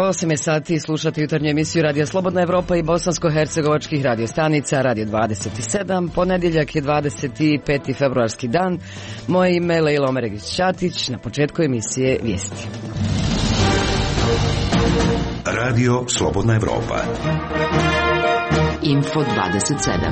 8 je sati, slušate jutarnju emisiju Radija Slobodna Evropa i bosansko-hercegovačkih radiostanica Radio 27. Ponedjeljak je 25. februarski dan. Moje ime je Lejla Omeregić-Ćatić. Na početku emisije vijesti. Radio Slobodna Evropa. Info 27.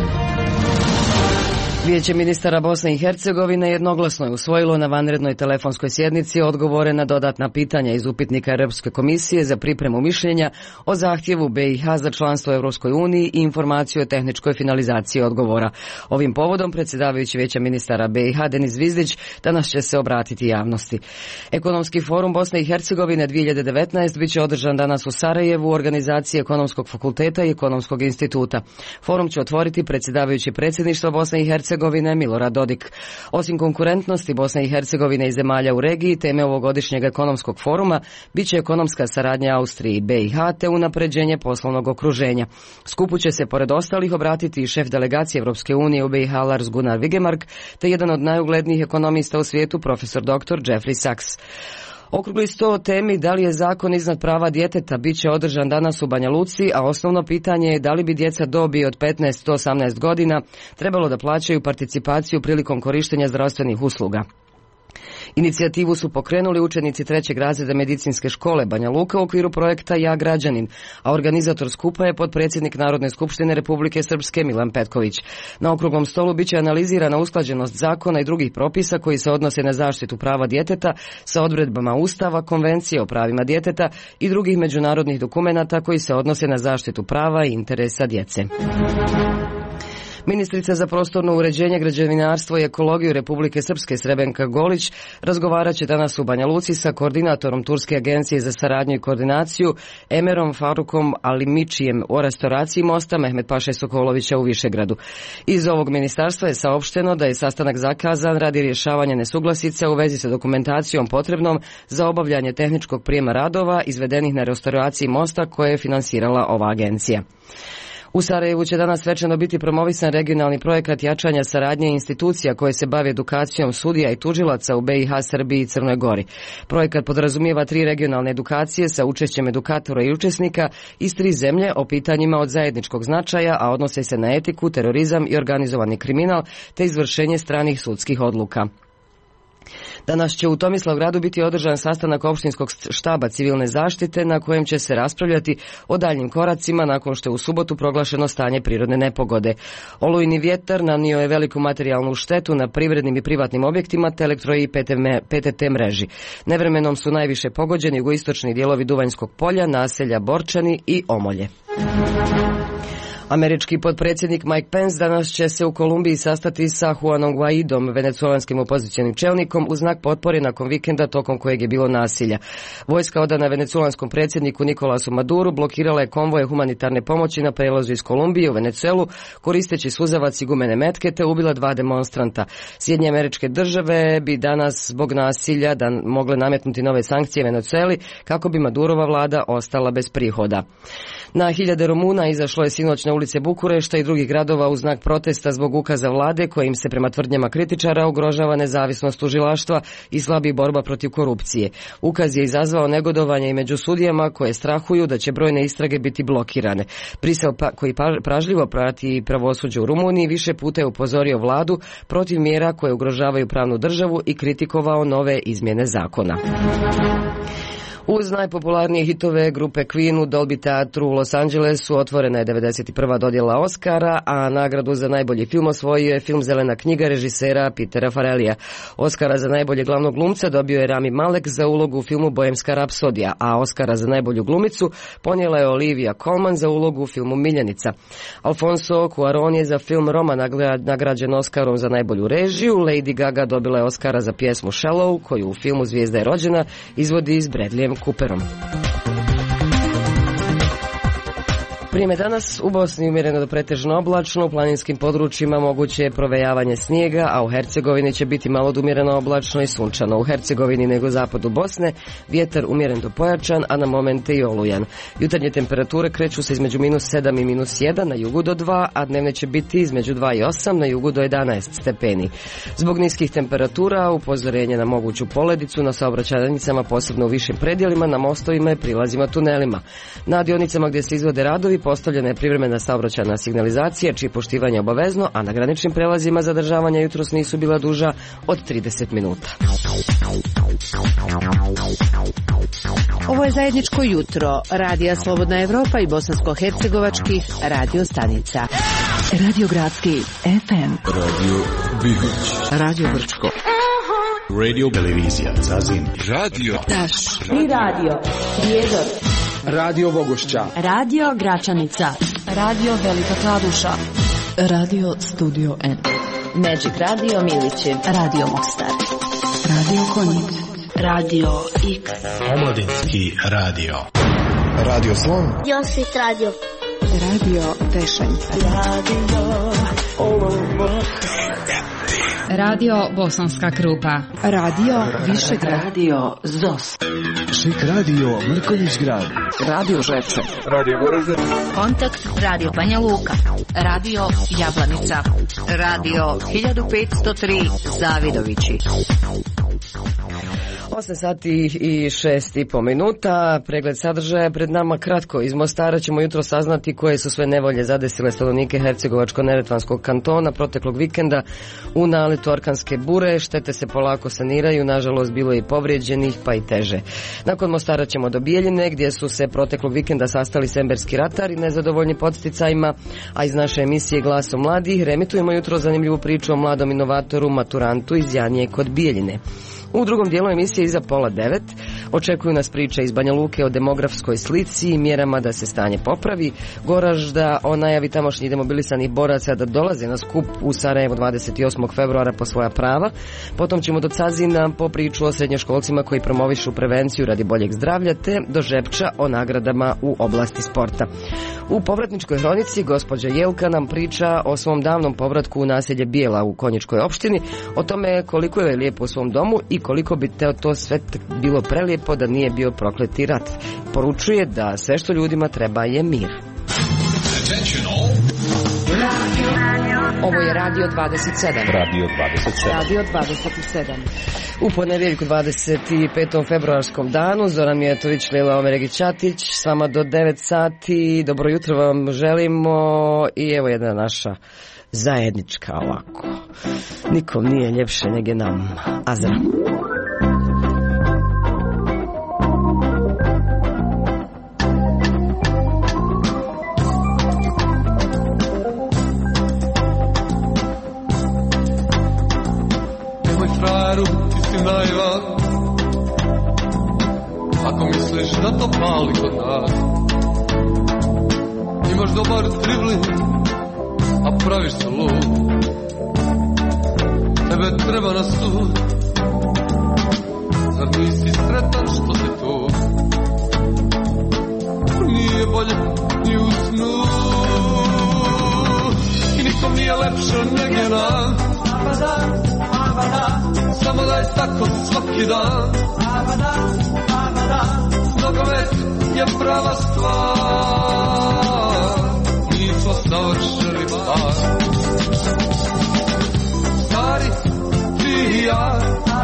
Vijeće ministara Bosne i Hercegovine jednoglasno je usvojilo na vanrednoj telefonskoj sjednici odgovore na dodatna pitanja iz upitnika Europske komisije za pripremu mišljenja o zahtjevu BiH za članstvo u Europskoj uniji i informaciju o tehničkoj finalizaciji odgovora. Ovim povodom predsjedavajući Vijeća ministara BiH Denis Zvizdić danas će se obratiti javnosti. Ekonomski forum Bosne i Hercegovine 2019 bit će održan danas u Sarajevu u organizaciji Ekonomskog fakulteta i Ekonomskog instituta. Forum će otvoriti predsjedavajući predsjedništva Bosne i Hercegovine Milorad Dodik. Osim konkurentnosti Bosne i Hercegovine i zemalja u regiji, teme ovogodišnjeg ekonomskog foruma bit će ekonomska saradnja Austrije i BiH te unapređenje poslovnog okruženja. Skupu će se pored ostalih obratiti i šef delegacije Europske unije u BiH Lars Gunnar Vigemark te jedan od najuglednijih ekonomista u svijetu profesor dr. Jeffrey Sachs. Okrugli sto o temi da li je zakon iznad prava djeteta bit će održan danas u Banja Luci, a osnovno pitanje je da li bi djeca dobi od 15 do 18 godina trebalo da plaćaju participaciju prilikom korištenja zdravstvenih usluga. Inicijativu su pokrenuli učenici 3. razreda medicinske škole Banja Luka u okviru projekta Ja građanin, a organizator skupa je potpredsjednik Narodne skupštine Republike Srpske Milan Petković. Na okruglom stolu biće analizirana usklađenost zakona i drugih propisa koji se odnose na zaštitu prava djeteta sa odredbama Ustava, Konvencije o pravima djeteta i drugih međunarodnih dokumenata koji se odnose na zaštitu prava i interesa djece. Ministrica za prostorno uređenje, građevinarstvo i ekologiju Republike Srpske Srebenka Golić razgovarat će danas u Banja Luci sa koordinatorom Turske agencije za saradnju i koordinaciju Emerom Farukom Alimičijem o restauraciji mosta Mehmet Paše Sokolovića u Višegradu. Iz ovog ministarstva je saopšteno da je sastanak zakazan radi rješavanja nesuglasica u vezi sa dokumentacijom potrebnom za obavljanje tehničkog prijema radova izvedenih na restauraciji mosta koje je finansirala ova agencija. U Sarajevu će danas svečano biti promovisan regionalni projekat jačanja saradnje institucija koje se bave edukacijom sudija i tužilaca u BiH, Srbiji i Crnoj Gori. Projekat podrazumijeva 3 regionalne edukacije sa učešćem edukatora i učesnika iz 3 zemlje o pitanjima od zajedničkog značaja, a odnose se na etiku, terorizam i organizovani kriminal te izvršenje stranih sudskih odluka. Danas će u Tomislavgradu biti održan sastanak opštinskog štaba civilne zaštite na kojem će se raspravljati o daljnjim koracima nakon što je u subotu proglašeno stanje prirodne nepogode. Olujni vjetar nanio je veliku materijalnu štetu na privrednim i privatnim objektima te elektro i PTT mreži. Nevremenom su najviše pogođeni jugoistočni dijelovi Duvanjskog polja, naselja Borčani i Omolje. Američki potpredsjednik Mike Pence danas će se u Kolumbiji sastati sa Juanom Guaidom, venecuelanskim opozicionim čelnikom, u znak potpore nakon vikenda tokom kojeg je bilo nasilja. Vojska odana venecuelanskom predsjedniku Nikolasu Maduru blokirala je konvoje humanitarne pomoći na prelazu iz Kolumbije u Venecuelu, koristeći suzavac i gumene metke te ubila 2 demonstranta. Sjedinjene Američke Države bi danas zbog nasilja mogle nametnuti nove sankcije Venecueli kako bi Madurova vlada ostala bez prihoda. Na hiljade Rumuna izašlo je sinoć na ulice Bukurešta i drugih gradova u znak protesta zbog ukaza vlade kojim se prema tvrdnjama kritičara ugrožava nezavisnost tužilaštva i slabi borba protiv korupcije. Ukaz je izazvao negodovanje i među sudijama koje strahuju da će brojne istrage biti blokirane. Brisel koji pažljivo prati pravosuđe u Rumuniji više puta je upozorio vladu protiv mjera koje ugrožavaju pravnu državu i kritikovao nove izmjene zakona. Uz najpopularnije hitove grupe Queen u Dolby teatru u Los Angelesu otvorena je 91. dodjela Oscara, a nagradu za najbolji film osvojio je film Zelena knjiga režisera Petera Farrellija. Oscara za najboljeg glavnog glumca dobio je Rami Malek za ulogu u filmu Bohemska rapsodija, a Oscara za najbolju glumicu ponijela je Olivia Colman za ulogu u filmu Miljenica. Alfonso Cuarón je za film Roma nagrađen Oscarom za najbolju režiju. Lady Gaga dobila je Oscara za pjesmu Shallow, koju u filmu Zvijezda je rođena izvodi s Bradleyem Cooperom. Vrijeme danas u Bosni umjereno do pretežno oblačno, u planinskim područjima moguće je provejavanje snijega, a u Hercegovini će biti malo od umjereno oblačno i sunčano. U Hercegovini nego zapadu Bosne vjetar umjeren do pojačan, a na momente i olujan. Jutarnje temperature kreću se između -7 i -1, na jugu do 2, a dnevne će biti između 2 i 8, na jugu do 11 stepeni. Zbog niskih temperatura upozorenje na moguću poledicu na saobraćajnicama, posebno u višim predjelima, na mostovima i prilazima tunelima. Na dionicama gdje se izvode radovi postavljena je privremena saobraćajna signalizacija, čije poštivanje je obavezno, a na graničnim prelazima zadržavanja jutros nisu bila duža od 30 minuta. Ovo je zajedničko jutro Radija Slobodna Evropa i bosansko-hercegovačkih radio stanica. Radio Gradski FM, Radio Bihoć, Radio Brčko, Radio Televizija Zazin, Radio Taš i Radio Prijedor, Radio Bogošća, Radio Gračanica, Radio Velika Kladuša, Radio Studio N, Magic Radio Milići, Radio Mostar, Radio Konjic, Radio X, Omladinski radio, Radio Slon, Josip Radio, Radio Tešanj, Radio Bosanska Krupa, Radio Višegrad, Radio ZOS, Šik Radio Mrkonjić Grad, Radio Žepče, Radio Goražde, Kontakt Radio Banja Luka, Radio Jablanica, Radio 1503 Zavidovići. 8 sati i 6,5 minuta. Pregled sadržaja pred nama kratko. Iz Mostara ćemo jutro saznati koje su sve nevolje zadesile stanovnike Hercegovačko-neretvanskog kantona proteklog vikenda u naletu orkanske bure. Štete se polako saniraju, nažalost bilo je i povrijeđenih pa i teže. Nakon Mostara ćemo do Bijeljine gdje su se proteklog vikenda sastali semberski ratari nezadovoljni podsticajima, a iz naše emisije Glasom mladih remitujemo jutro zanimljivu priču o mladom inovatoru maturantu iz Janije kod Bijeljine. U drugom dijelu emisije iza 8:30 očekuju nas priče iz Banja Luke o demografskoj slici i mjerama da se stanje popravi. Goražda o najavi tamošnjih demobilisanih boraca da dolaze na skup u Sarajevo 28. februara po svoja prava. Potom ćemo do Cazina po priču o srednjoškolcima koji promovišu prevenciju radi boljeg zdravlja, te do Žepča o nagradama u oblasti sporta. U povratničkoj hronici gospođa Jelka nam priča o svom davnom povratku u naselje Bijela u Konjičkoj opštini, o tome koliko je lijepo u svom domu i koliko bi to sve bilo prelijepo da nije bio prokleti rat. Poručuje da sve što ljudima treba je mir. Ovo je Radio 27. Radio 27. Radio 27. U ponedjeljku 25. februarskom danu Zoran Mijetović, Lila Omeregić-Ćatić s vama do 9 sati. Dobro jutro vam želimo i evo jedna naša zajednička ovako. Nikom nije ljepše nego nam. Azra. Ti si naivan, ako misliš da to pali kod nas. Imaš dobar dribling, a praviš se lud. Tebe treba na sud, zar nisi sretan što si tu? Nije bolje ni u snu i nikom nije lepše nego nam. Samo da je tako svaki dan. Nogomet je prava stvar. Nismo savršeni par. Stari, ti i ja.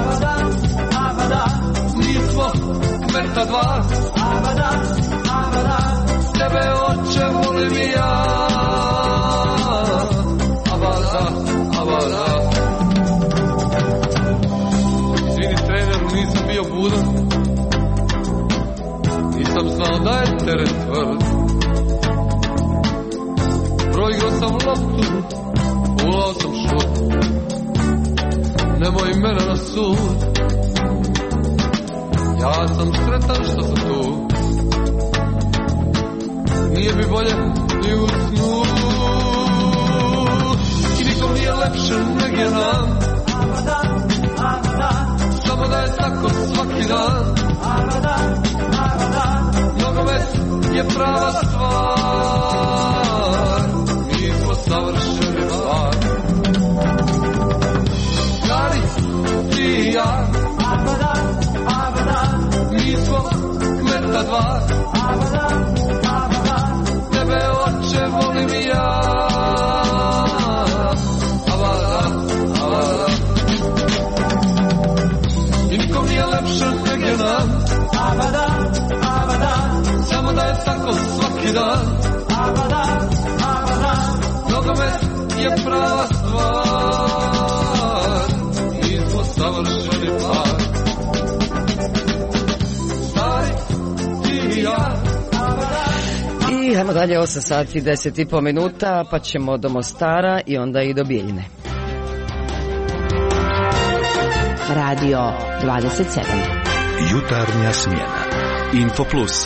Nismo kmeta dva. Tebe oče volim i ja. Avada, avada. Nisam bio budan, nisam znao da je teren tvrd. Proigrao sam loptu, ulao sam šut. Nemoj mene na sud. Ja sam sretan što sam tu. Nije mi bolje ni u snu. I nikom nije lepše nego nam. Samo da je tako svaki dan. Nogomet je prava stvar. I ajmo dalje, 8 sati 10,5 minuta, pa ćemo do Mostara i onda i do Bijeljine. Radio 27. Jutarnja smjena. Info Plus.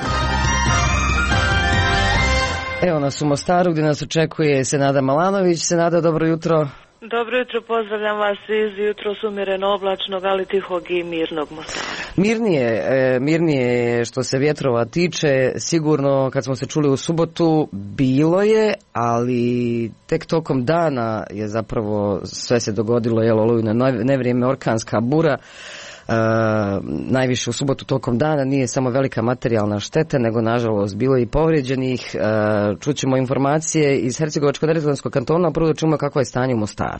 Evo nas u Mostaru gdje nas očekuje Senada Malanović. Senada, dobro jutro. Dobro jutro, pozdravljam vas iz jutros umjereno oblačnog, ali tihog i mirnog Mostara. Mirnije što se vjetrova tiče, sigurno kad smo se čuli u subotu bilo je, ali tek tokom dana je zapravo sve se dogodilo, olujno nevrijeme, orkanska bura. Najviše u subotu tokom dana, nije samo velika materijalna šteta, nego nažalost bilo i povrijeđenih. Čućemo informacije iz Hercegovačko-neretvanskog kantona, prvo da čujemo kako je stanje u Mostaru.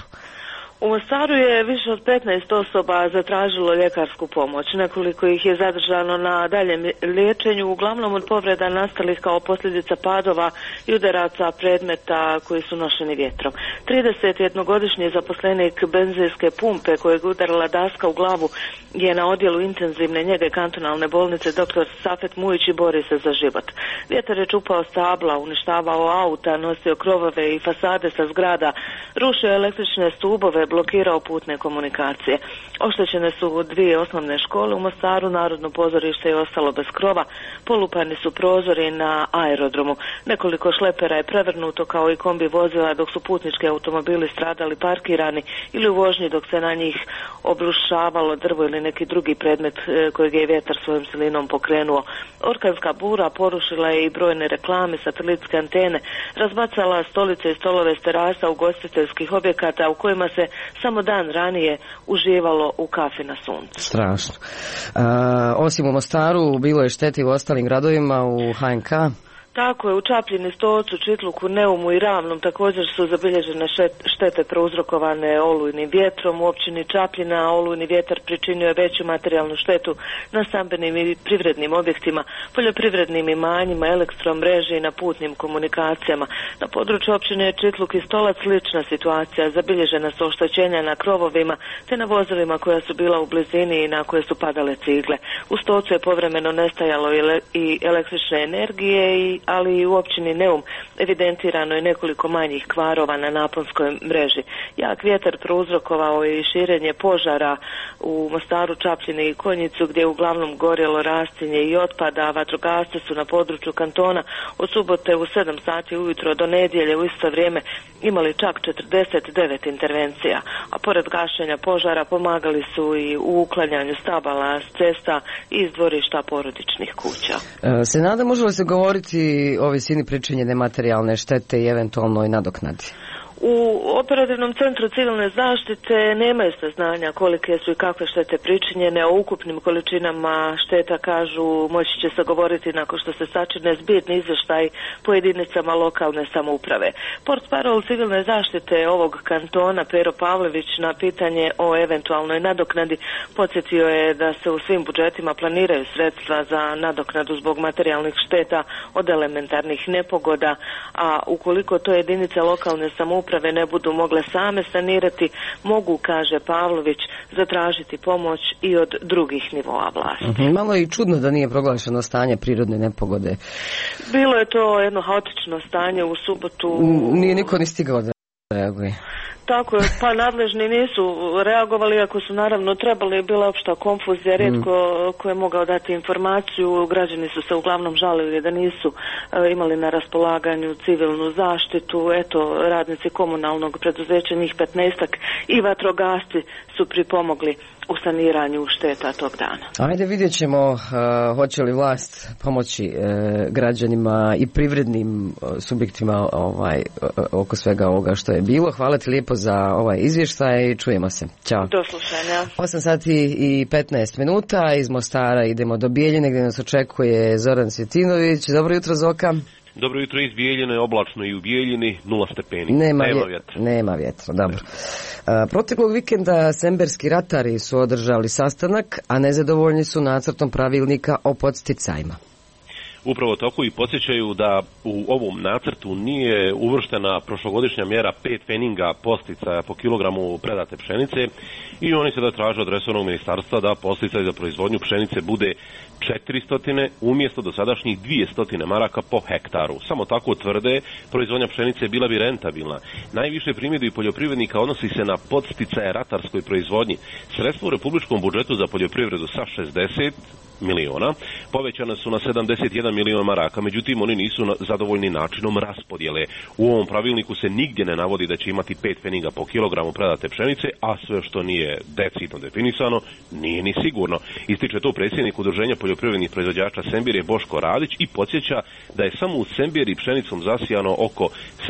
U Mostaru je više od 15 osoba zatražilo ljekarsku pomoć. Nekoliko ih je zadržano na daljem liječenju, uglavnom od povreda nastalih kao posljedica padova i udaraca predmeta koji su nošeni vjetrom. 31-godišnji zaposlenik benzinske pumpe kojeg je udarila daska u glavu je na odjelu intenzivne njege kantonalne bolnice dr. Safet Mujić i bori se za život. Vjetar je čupao stabla, uništavao auta, nosio krovove i fasade sa zgrada, rušio električne stubove, blokirao putne komunikacije. Oštećene su dvije osnovne škole u Mostaru, Narodno pozorište je ostalo bez krova, polupani su prozori na aerodromu. Nekoliko šlepera je prevrnuto kao i kombi vozila, dok su putnički automobili stradali parkirani ili u vožnji dok se na njih obrušavalo drvo ili neki drugi predmet kojeg je vjetar svojom silinom pokrenuo. Orkanska bura porušila je i brojne reklame, satelitske antene, razbacala stolice i stolove s terasa ugostiteljskih objekata u kojima se samo dan ranije uživalo u kafi na suncu. Strašno. Osim u Mostaru, bilo je šteti u ostalim gradovima u HNK? Tako je, u Čapljini, Stocu, Čitluku, Neumu i Ravnom također su zabilježene štete prouzrokovane olujnim vjetrom. U općini Čapljina olujni vjetar pričinio je veću materijalnu štetu na stambenim i privrednim objektima, poljoprivrednim imanjima, elektromreži i na putnim komunikacijama. Na području općine Čitluk i Stolac slična situacija, zabilježena su oštećenja na krovovima te na vozilima koja su bila u blizini i na koje su padale cigle. U Stocu je povremeno nestajalo i električne energije, ali i u općini Neum evidentirano je nekoliko manjih kvarova na naponskoj mreži. Jak vjetar prouzrokovao je i širenje požara u Mostaru, Čapljini i Konjicu, gdje je uglavnom gorjelo rastinje i otpada. Vatrogasci su na području kantona od subote u 7 sati ujutro do nedjelje u isto vrijeme imali čak 49 intervencija, a pored gašenja požara pomagali su i u uklanjanju stabala s cesta i iz dvorišta porodičnih kuća. Senada, može li se govoriti o visini pričinjene materijalne štete i eventualnoj nadoknadi? U operativnom centru civilne zaštite nemaju saznanja kolike su i kakve štete pričinjene. O ukupnim količinama šteta, kažu, moći će se govoriti nakon što se sačine zbirni izvještaj po jedinicama lokalne samouprave. Portparol civilne zaštite ovog kantona Pero Pavlović na pitanje o eventualnoj nadoknadi podsjetio je da se u svim budžetima planiraju sredstva za nadoknadu zbog materijalnih šteta od elementarnih nepogoda, a ukoliko to jedinice lokalne samouprave ne budu mogle same sanirati, mogu, kaže Pavlović, zatražiti pomoć i od drugih nivoa vlasti. Malo je i čudno da nije proglašeno stanje prirodne nepogode. Bilo je to jedno haotično stanje u subotu. Nije niko ni stigao da reaguje. Tako je, pa nadležni nisu reagovali, ako su naravno trebali, bila opšta konfuzija, rijetko ko je mogao dati informaciju, građani su se uglavnom žalili da nisu imali na raspolaganju civilnu zaštitu, eto, radnici komunalnog preduzeća, njih 15-ak i vatrogasci su pripomogli u saniranju šteta tog dana. Ajde, vidjet ćemo hoće li vlast pomoći građanima i privrednim subjektima oko svega ovoga što je bilo. Hvala ti lijepo za ovaj izvještaj i čujemo se. Ćao. Do slušanja. 8 sati i 15 minuta, iz Mostara idemo do Bijeljine gdje nas očekuje Zoran Svjetinović. Dobro jutro, Zoka. Dobro jutro, iz Bijeljine, oblačno i u Bijeljini, 0 stepeni. Nema vjetra, dobro. Proteklog vikenda semberski ratari su održali sastanak, a nezadovoljni su nacrtom pravilnika o podsticajima. Upravo tako i podsjećaju da u ovom nacrtu nije uvrštena prošlogodišnja mjera 5 pfeninga posticaja po kilogramu predate pšenice i oni se da traže od resornog ministarstva da posticaj za proizvodnju pšenice bude 400 umjesto dosadašnjih 200 maraka po hektaru. Samo tako tvrde, proizvodnja pšenice bila bi rentabilna. Najviše primjedbi poljoprivrednika odnosi se na podsticaje ratarskoj proizvodnji. Sredstva u republičkom budžetu za poljoprivredu sa 60 miliona povećane su na 71 milion maraka, međutim oni nisu zadovoljni načinom raspodjele. U ovom pravilniku se nigdje ne navodi da će imati 5 pfeninga po kilogramu predate pšenice, a sve što nije decidno definisano nije ni sigurno. Ističe to predsjednik Udruženja poljoprivrednih proizvođača Sembire Boško Radić i podsjeća da je samo u Sembiri pšenicom zasijano oko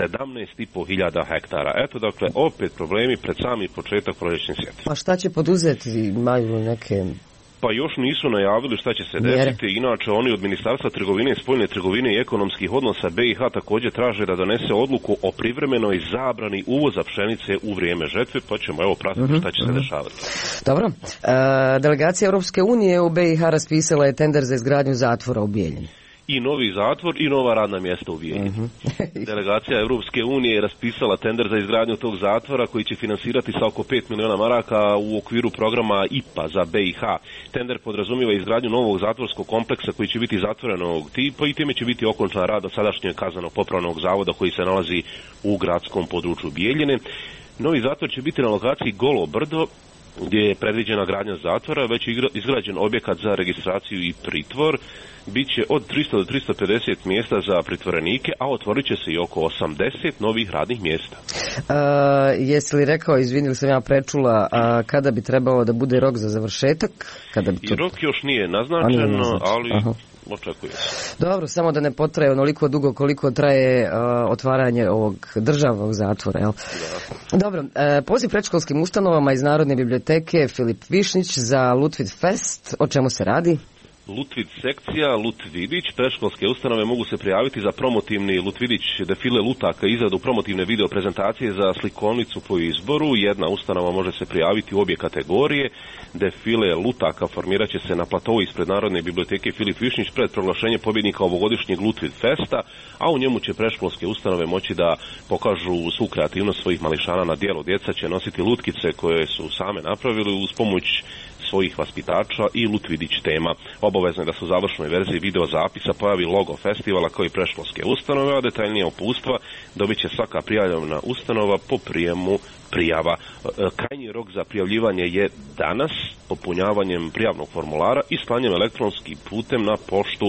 17.500 hektara. Eto dakle opet problemi pred sami početak proljećne sjetve. Pa šta će poduzeti? Imaju neke... Pa još nisu najavili šta će se desiti, inače oni od Ministarstva trgovine, spoljne trgovine i ekonomskih odnosa BiH također traže da donese odluku o privremenoj zabrani uvoza pšenice u vrijeme žetve, pa ćemo evo pratiti šta će se dešavati. Dobro, delegacija Europske unije u BiH raspisala je tender za izgradnju zatvora u Bijeljini. I novi zatvor i nova radna mjesta u Bijeljini. Delegacija Europske unije je raspisala tender za izgradnju tog zatvora koji će finansirati sa oko 5 miliona maraka u okviru programa IPA za BiH. Tender podrazumijeva izgradnju novog zatvorskog kompleksa koji će biti zatvorenog tipa i time će biti okončan rad sadašnjeg kazneno-popravnog zavoda koji se nalazi u gradskom području Bijeljine. Novi zatvor će biti na lokaciji Golo Brdo, gdje je predviđena gradnja zatvora, već je izgrađen objekat za registraciju i pritvor. Biće od 300 do 350 mjesta za pritvorenike, a otvorit će se i oko 80 novih radnih mjesta. Jesi li rekao, izvinili sam ja prečula, kada bi trebao da bude rok za završetak? Rok još nije naznačen, ali očekuje se. Dobro, samo da ne potraje onoliko dugo koliko traje otvaranje ovog državnog zatvora, jel? Da. Dobro, poziv predškolskim ustanovama iz Narodne biblioteke Filip Višnjić za Lutvid Fest, o čemu se radi? Lutvid sekcija, Lutvidić, predškolske ustanove mogu se prijaviti za promotivni Lutvidić defile lutaka, izradu promotivne video prezentacije za slikovnicu po izboru. Jedna ustanova može se prijaviti u obje kategorije. Defile lutaka formirat će se na platovu ispred Narodne biblioteke Filip Višnjić pred proglašenje pobjednika ovogodišnjeg Lutvid Festa, a u njemu će predškolske ustanove moći da pokažu svu kreativnost svojih mališana na djelu. Djeca će nositi lutkice koje su same napravili uz pomoć svojih vaspitača i Lutvidić tema. Obavezno je da se u završnoj verziji video zapisa pojavi logo festivala kao i predškolske ustanove, a detaljnije uputstva dobit će svaka prijavljena ustanova po prijemu prijava. Krajnji rok za prijavljivanje je danas popunjavanjem prijavnog formulara i slanjem elektronskim putem na poštu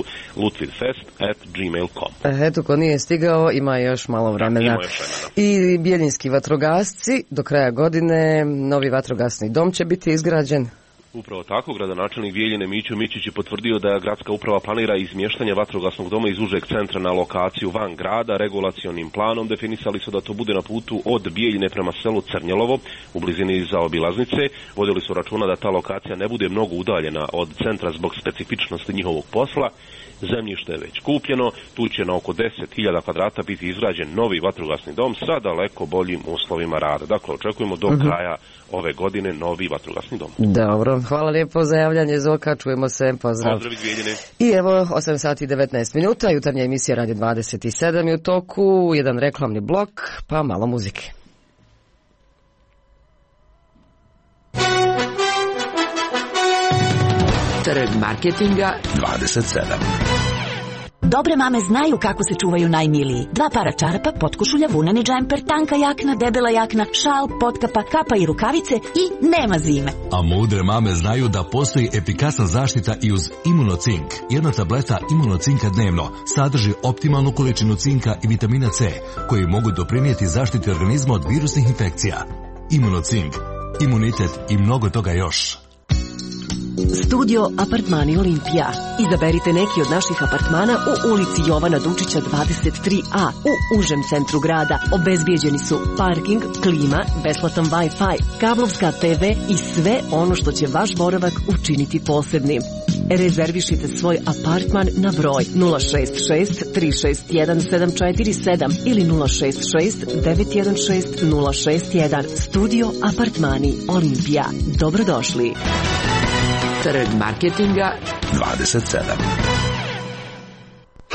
lutvidfest@gmail.com. Eto, ko nije stigao, ima još malo vremena. I bijeljinski vatrogasci, do kraja godine novi vatrogasni dom će biti izgrađen. Upravo tako, gradonačelnik Bijeljine Mićo Mićić je potvrdio da gradska uprava planira izmještanje vatrogasnog doma iz užeg centra na lokaciju van grada. Regulacionim planom definisali su da to bude na putu od Bijeljine prema selu Crnjelovo u blizini zaobilaznice. Vodili su računa da ta lokacija ne bude mnogo udaljena od centra zbog specifičnosti njihovog posla. Zemljište je već kupljeno, tu će na oko 10.000 kvadrata biti izgrađen novi vatrogasni dom sa daleko boljim uslovima rada. Dakle, očekujemo do kraja ove godine novi vatrogasni dom. Dobro, hvala lijepo za javljanje, Zoka, čujemo se, pozdrav. Pozdrav iz Bijeljine. I evo, 8 sati i 19 minuta, jutarnja emisija Radio 27 je u toku, jedan reklamni blok, pa malo muzike. Trg marketinga 27. Dobre mame znaju kako se čuvaju najmiliji. 2 para čarapa, potkošulja, vuneni džemper, tanka jakna, debela jakna, šal, potkapa, kapa i rukavice i nema zime. A mudre mame znaju da postoji efikasna zaštita i uz Imunocink. Jedna tableta Imunocinka dnevno sadrži optimalnu količinu cinka i vitamina C koji mogu doprinijeti zaštiti organizma od virusnih infekcija. Imunocink, imunitet i mnogo toga još. Studio Apartmani Olimpija. Izaberite neki od naših apartmana u ulici Jovana Dučića 23A u užem centru grada. Obezbijeđeni su parking, klima, besplatan Wi-Fi, kablovska TV i sve ono što će vaš boravak učiniti posebnim. Rezervišite svoj apartman na broj 066 361 747 ili 066 916 061. Studio Apartmani Olimpija. Dobrodošli. Trg marketinga 27.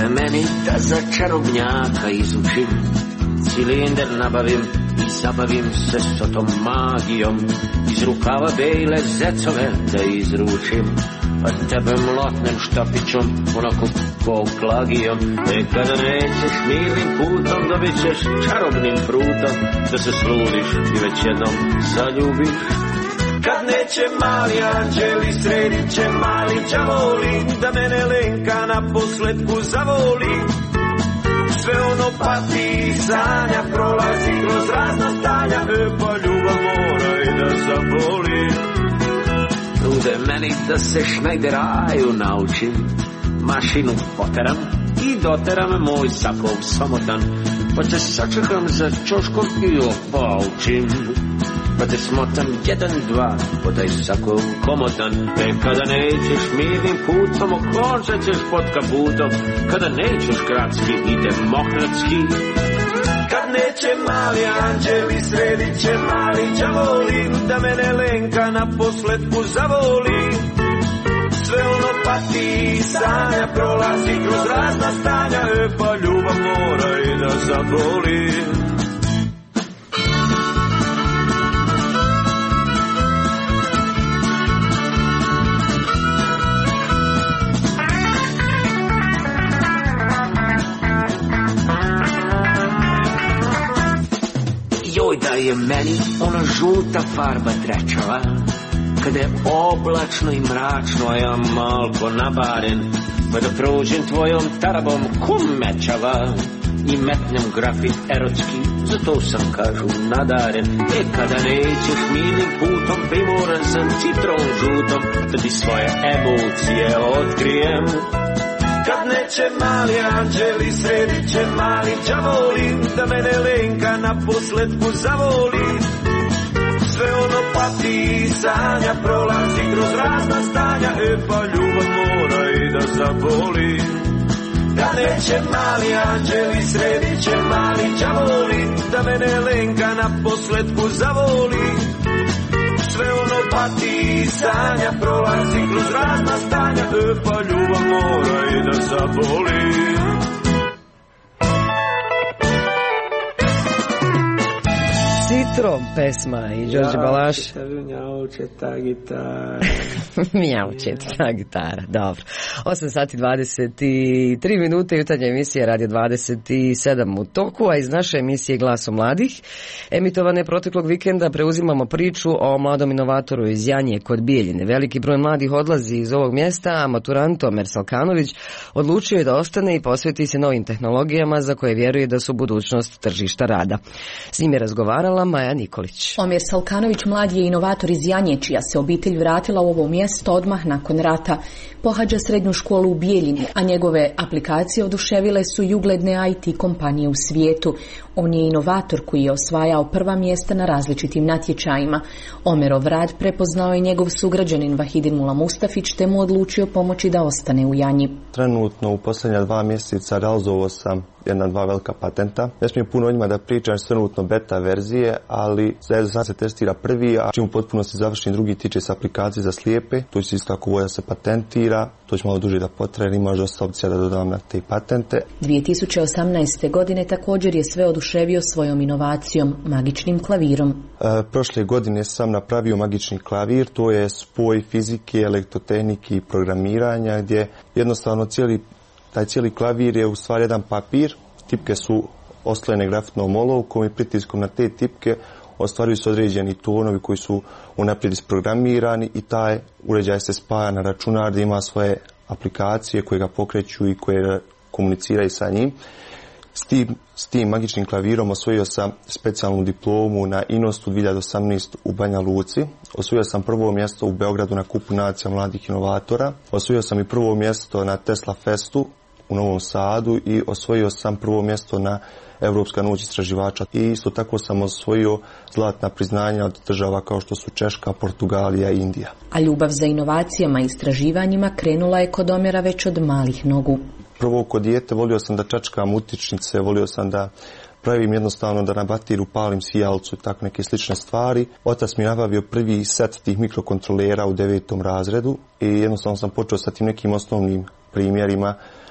meni da za čarobnjaka izučim, cilindar nabavim i zabavim se s tom magijom, iz rukava bejle zecove da izručim, a tebe mlotnem štapićom, onako ko klagijom. Kada nećeš mirnim putom, dobit ćeš čarobnim prutom, da se sludiš i već jednom zaljubiš. Kad neće mali anđeli, sredit će mali đavoli, da mene Lenka na posletku zavoli. Sve ono pati i sanja, prolazi kroz razna stanja, pa ljubav mora i da zaboli. Nude meni da se šnajderaju naučim, mašinu poteram i doteram moj sakov samotan, pa te sačekam za čoškom i opaučim. Pa te smotam 1, 2, po taj sakov komotan. Kada nećeš mirnim putom, okončat ćeš pod kaputom. Kada nećeš gradski i demokratski. Kad neće mali anđeli, sredit će mali đavoli, da mene Lenka na posletku zavoli. Sve ono pati i sanja, prolazi kroz razna stanja, pa ljubav mora i da zaboli. Joj da je meni ona žuta farba trečala, kada je oblačno i mračno, a ja malko nabaren, pa da prođem tvojom tarabom ko mečava i metnem grafit erotski, zato sam kažu nadaren. Kada nećeš mirnim putom, primoran sam citron žutom, da ti svoje emocije otkrijem. Kad neće mali anđeli, sredit će mali đavoli, da mene Lenka na posletku zavoli. Sve ono pati i sanja, prolazi kroz razna stanja, pa ljubav mora i da zaboli. Kad neće mali anđeli, sredit će mali đavoli, da mene Lenka na posletku zavoli. Sve ono pati i sanja, prolazi kroz razna stanja, pa ljubav mora i da zaboli. Citro, pesma i Đorđe Balaš. Mjauče ta gitara. Mjauče ta gitara, dobro. 8 sati 23 minute, jutarnja emisija Radio 27 u toku, a iz naše emisije Glasom mladih, emitovane proteklog vikenda, preuzimamo priču o mladom inovatoru iz Janje kod Bijeljine. Veliki broj mladih odlazi iz ovog mjesta, a maturant Omer Salkanović odlučio je da ostane i posveti se novim tehnologijama za koje vjeruje da su budućnost tržišta rada. S njim je razgovarala Maja Nikolić. Omer Salkanović mlad je inovator iz Janje, čija se obitelj vratila u ovo mjesto odmah nakon rata. Pohađa srednju školu u Bijeljini, a njegove aplikacije oduševile su i ugledne IT kompanije u svijetu. On je inovator koji je osvajao prva mjesta na različitim natječajima. Omerov rad prepoznao je njegov sugrađanin Vahidin Mula Mustafić, te mu odlučio pomoći da ostane u Janji. Trenutno u posljednja 2 mjeseca realizovao sam 1-2 velika patenta. Ne smijem puno o njima da pričam, trenutno beta verzije, ali sad se testira prvi, a čim u potpunosti završim drugi, tiče se aplikacije za slijepe. To će isto tako da se patentira, to će malo duže da potraje, ima još opcija da dodam na te patente. 2018. godine također je sve oduševio svojom inovacijom, magičnim klavirom. Prošle godine sam napravio magični klavir, to je spoj fizike, elektrotehnike i programiranja, gdje jednostavno taj cijeli klavir je u stvari jedan papir, tipke su oslojene grafitnom olovkom i pritiskom na te tipke ostvaruju se određeni tonovi koji su unaprijed isprogramirani i taj uređaj se spaja na računar gdje ima svoje aplikacije koje ga pokreću i koje komuniciraju sa njim. S tim magičnim klavirom osvojio sam specijalnu diplomu na Inostu 2018 u Banja Luci. Osvojio sam prvo mjesto u Beogradu na kupu nacija mladih inovatora. Osvojio sam i prvo mjesto na Tesla Festu u Novom Sadu i osvojio sam prvo mjesto na Europska noć istraživača. I isto tako sam osvojio zlatna priznanja od država kao što su Češka, Portugalija i Indija. A ljubav za inovacijama i istraživanjima krenula je kod Omera već od malih nogu. Prvo kod dijete volio sam da čačkam utičnice, volio sam da pravim jednostavno da na batiru palim sijalcu i tako neke slične stvari. Otac mi nabavio prvi set tih mikrokontrolera u 9. razredu i jednostavno sam počeo sa tim nekim osnovnim primjerima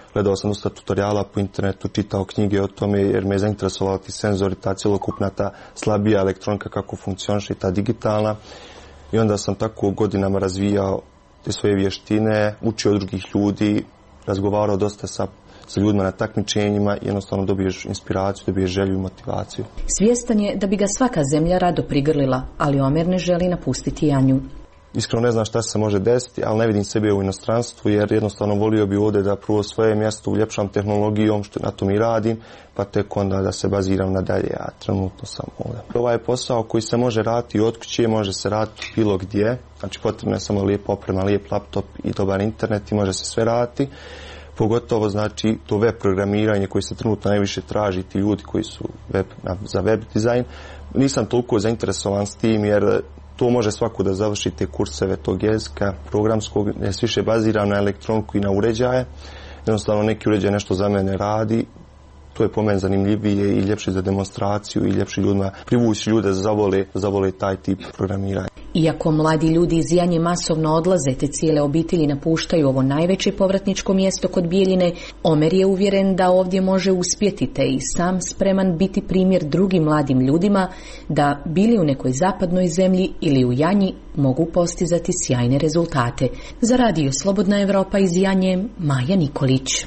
gledao sam dosta tutoriala po internetu, čitao knjige o tome jer me je zainteresovala ti senzori, ta cjelokupna, ta slabija elektronika kako funkcioniše, ta digitalna. I onda sam tako godinama razvijao te svoje vještine, učio od drugih ljudi, razgovarao dosta sa ljudima na takmičenjima i jednostavno dobiješ inspiraciju, dobiješ želju i motivaciju. Svjestan je da bi ga svaka zemlja rado prigrlila, ali Omer ne želi napustiti Janju. Iskreno ne znam šta se može desiti, ali ne vidim sebe u inostranstvu jer jednostavno volio bi ovdje da prvo svoje mjesto uljepšam tehnologijom, što na tom i radim, pa tek onda da se baziram nadalje, a trenutno sam ovdje. Ovaj je posao koji se može raditi od kuće, može se raditi bilo gdje, znači potrebno je samo lijepa oprema, lijep laptop i dobar internet i može se sve raditi. Pogotovo znači to web programiranje koji se trenutno najviše traži, ti ljudi koji su za web dizajn. Nisam toliko zainteresovan s tim jer to može svako da završi te kurseve tog jezika programskog, jer se više bazira na elektroniku i na uređaje. Jednostavno neki uređaj nešto za mene radi, to je po meni zanimljivije i ljepše za demonstraciju i ljepše ljudima privući ljude da zavole taj tip programiranja. Iako mladi ljudi iz Janje masovno odlaze te cijele obitelji napuštaju ovo najveće povratničko mjesto kod Bijeljine, Omer je uvjeren da ovdje može uspjeti te i sam spreman biti primjer drugim mladim ljudima da bili u nekoj zapadnoj zemlji ili u Janji mogu postizati sjajne rezultate. Za radio Slobodna Evropa iz Janje, Maja Nikolić.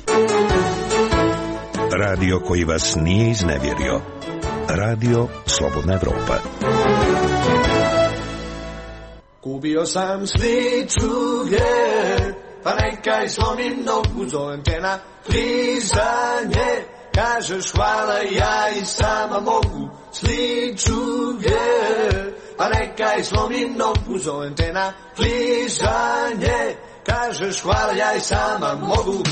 Radio koji vas nije iznevjerio. Radio Slobodna Evropa. Kupio sam sličuge, pa nekaj slomim nogu, zovem te na klizanje. Kažeš hvala, ja i sama mogu. Sličuge, pa nekaj slomim nogu, zovem te na klizanje. Kažeš hvala, ja i sama mogu.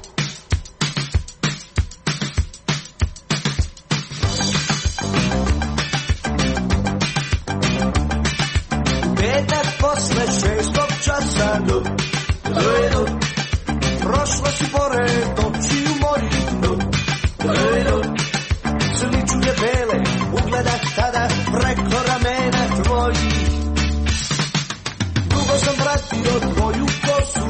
Petak posle 6 časa, prošla si pored očiju mojih, sličuge bele, ugledah tada preko ramena tvojih. Dugo sam pratio tvoju kosu,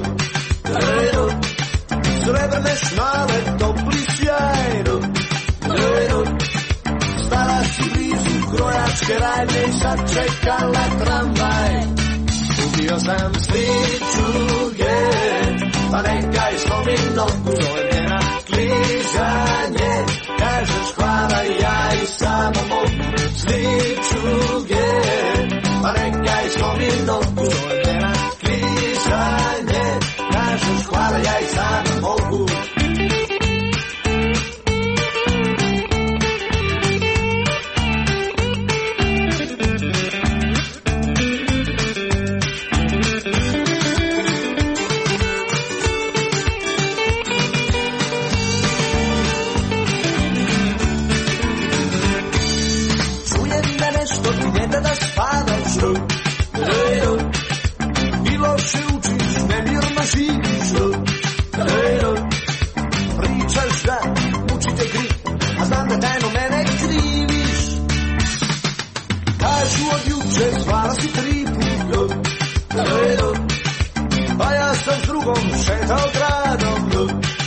srebrne šnale, topli sjaj, stala si blizu krojačke radnje i sad čekala tramvaj. Kupio sam sličuge, pa nekaj slomim nogu, zovem te na klizanje. Kažeš hvala, ja i sama mogu. Sličuge, pa nekaj slomim nogu, zovem te na klizanje. Kažeš hvala, ja i sama mogu. Bilo še učiš, nemirno živiš, pričaš da mučite grip, a znam da tajno mene kriviš. Kažu od juče, zvala si 3 put, pa ja sam s drugom šetao gradom.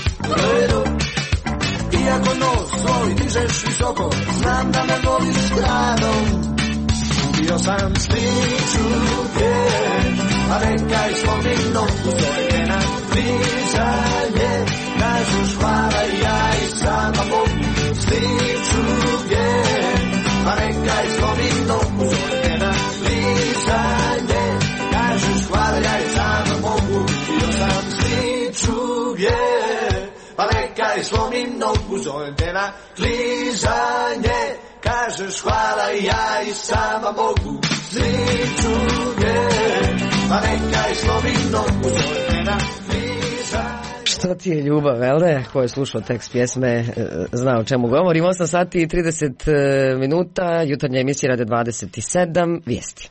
Iako nos svoj dižeš visoko, znam da me voliš gradom. Kupio sam sličuge, a nekaj slomim nogu, zovem te na klizanje. Kažeš hvala, ja i sama mogu. Sličuge, a nekaj slomim nogu, zovem te na klizanje. Kažeš hvala, ja i sama mogu. Kupio sam sličuge, a nekaj slomim nogu, zovem te na klizanje. Kažeš hvala, ja i sama mogu. Sličuge, pa nekaj slomim nogu, zovem te na klizanje. Što ti je ljubav, velde? Ko je slušao tekst pjesme zna o čemu govorim. 8 sati i 30 minuta, jutarnja emisija Rade 27, vijesti.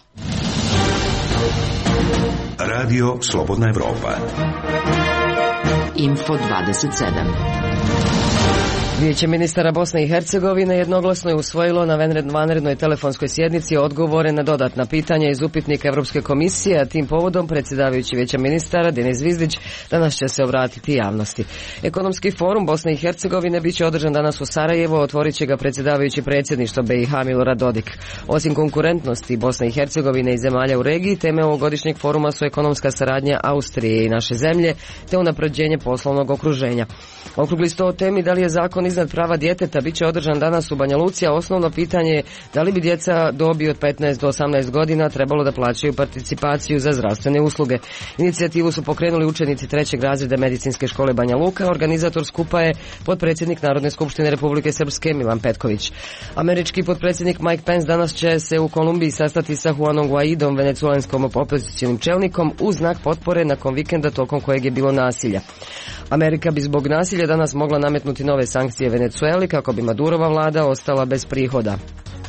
Radio Slobodna Evropa. Info 27. Vijeće ministara Bosne i Hercegovine jednoglasno je usvojilo na vanrednoj telefonskoj sjednici odgovore na dodatna pitanja iz upitnika Europske komisije, a tim povodom predsjedavajući Vijeća ministara Denis Zvizdić danas će se obratiti javnosti. Ekonomski forum Bosne i Hercegovine bit će održan danas u Sarajevo, otvorit će ga predsjedavajući predsjedništva BiH Milorad Dodik. Osim konkurentnosti Bosne i Hercegovine i zemalja u regiji, teme ovogodišnjeg foruma su ekonomska saradnja Austrije i naše zemlje, te unapređenje poslovnog okruženja. Okrugli sto o temi da li je zakon iznad prava djeteta bit će održan danas u Banja Luci, a osnovno pitanje je da li bi djeca dobi od 15 do 18 godina trebalo da plaćaju participaciju za zdravstvene usluge. Inicijativu su pokrenuli učenici 3. razreda Medicinske škole Banja Luka, organizator skupa je potpredsjednik Narodne skupštine Republike Srpske Milan Petković. Američki potpredsjednik Mike Pence danas će se u Kolumbiji sastati sa Juanom Guaidom, venecuelanskom opozicionim čelnikom, uz znak potpore nakon vikenda tokom kojeg je bilo nasilja. Amerika bi zbog nasilja danas mogla nametnuti nove sankcije Venecueli kako bi Madurova vlada ostala bez prihoda.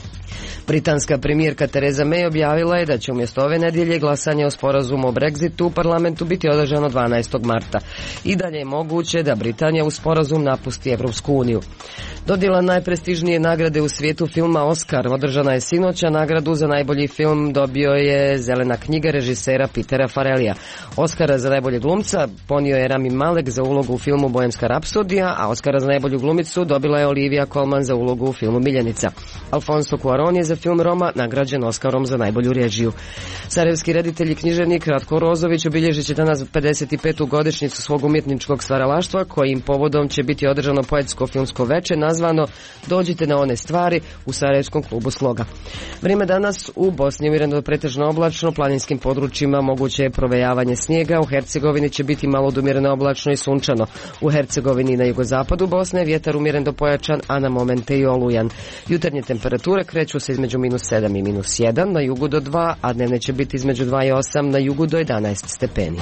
Britanska premijerka Theresa May objavila je da će umjesto ove nedjelje glasanje o sporazumu o Brexitu u parlamentu biti održano 12. marta. I dalje je moguće da Britanija uz sporazum napusti Evropsku uniju. Dodjela najprestižnije nagrade u svijetu filma Oscar održana je sinoć, a nagradu za najbolji film dobio je Zelena knjiga režisera Petera Farrellija. Oscara za najbolje glumca ponio je Rami Malek za ulogu u filmu Bohemska rapsodija, a Oscara za najbolju glumicu dobila je Olivia Colman za ulogu u filmu Miljenica. Alfonso Cuarón je za film Roma nagrađen Oskarom za najbolju režiju. Sarajevski reditelj i književnik Ratko Rozović obilježit će danas 55. godišnjicu svog umjetničkog stvaralaštva, kojim povodom će biti održano poetsko filmsko veče nazvano Dođite na one stvari u Sarajevskom klubu Sloga. Vrijeme danas u Bosni je umjereno pretežno oblačno, planinskim područjima moguće je provejavanje snijega, u Hercegovini će biti malo umjereno oblačno i sunčano. U Hercegovini i na jugozapadu Bosne vjetar umjeren do pojačan, a na momente i olujan. Jutarnje temperature kreću se između -7 i -1, na jugu do 2, a dnevne će biti između 2 i 8, na jugu do 11 stepeni.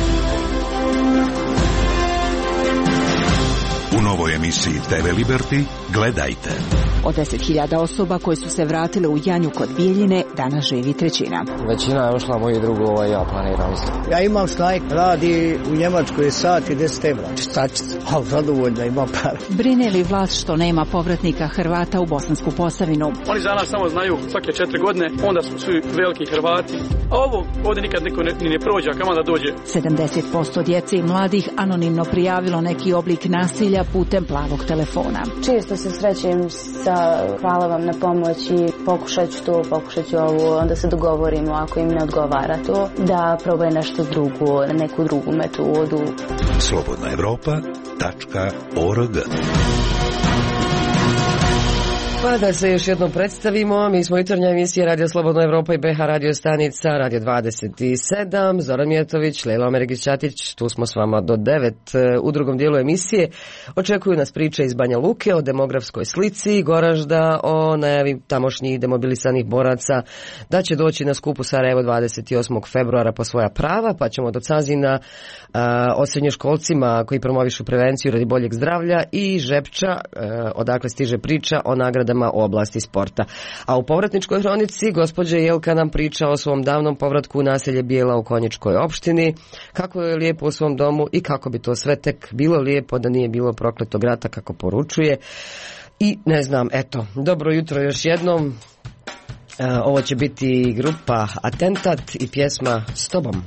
U novoj emisiji TV Liberty gledajte. Od 10.000 osoba koji su se vratile u Janju kod Bijeljine, danas živi trećina. Većina je ušla, moji drugo, ja planiram isto. Ja imam snajk, radi u Njemačkoj sat i 10 evra. Čistačica, ali zadovoljno, ima par. Brine li vlast što nema povratnika Hrvata u Bosansku Posavinu? Oni za nas samo znaju svake 4 godine, onda su svi veliki Hrvati. A ovo ovdje nikad niko ne prođe, a kamo da dođe. 70% djece i mladih anonimno prijavilo neki oblik nasilja putem plavog telefona. Često se srećem sa hvala vam na pomoć i pokušat ću to, pokušat ću ovo, onda se dogovorimo ako im ne odgovara to, da probaju nešto drugo, neku drugu metodu. slobodnaevropa.org. Pa da se još jednom predstavimo, mi smo jutarnja emisija Radio Slobodna Evropa i BH radio stanica Radio 27, Zoran Mijatović, Lejla Omeregić-Ćatić, tu smo s vama do 9. U drugom dijelu emisije očekuju nas priče iz Banja Luke o demografskoj slici Goražda, o najavi tamošnjih demobilisanih boraca da će doći na skupu Sarajevo 28. februara po svoja prava, pa ćemo do Cazina o srednjoškolcima koji promovišu prevenciju radi boljeg zdravlja i Žepča, odakle stiže priča o nagradama u oblasti sporta. A u povratničkoj hronici gospođa Jelka nam priča o svom davnom povratku u naselje Bijela u Konjičkoj opštini, kako je lijepo u svom domu i kako bi to sve tek bilo lijepo da nije bilo prokletog rata kako poručuje. I ne znam, eto, dobro jutro još jednom. Ovo će biti grupa Atentat i pjesma S tobom.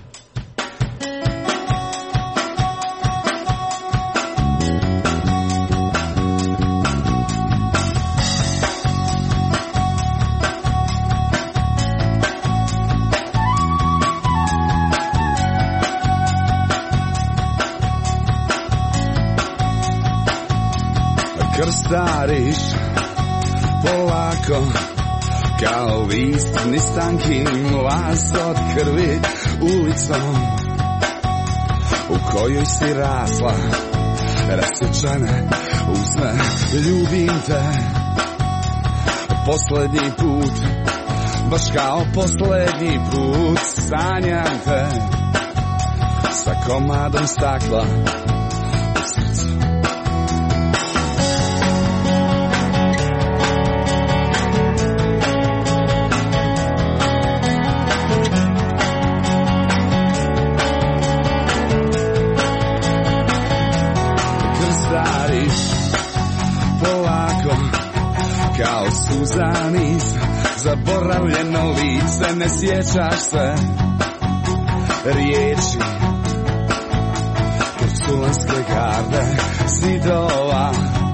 Krstariš polako kao list nistanki mlast od krvi ulicom u kojoj si rasla rasječane usne ljubim te posljednji put baš kao posljednji put sanjam te sa komadom stakla kao suzanis, zaboravljeno lice, ne sjećaš se riječi kapsulanske garde, zidova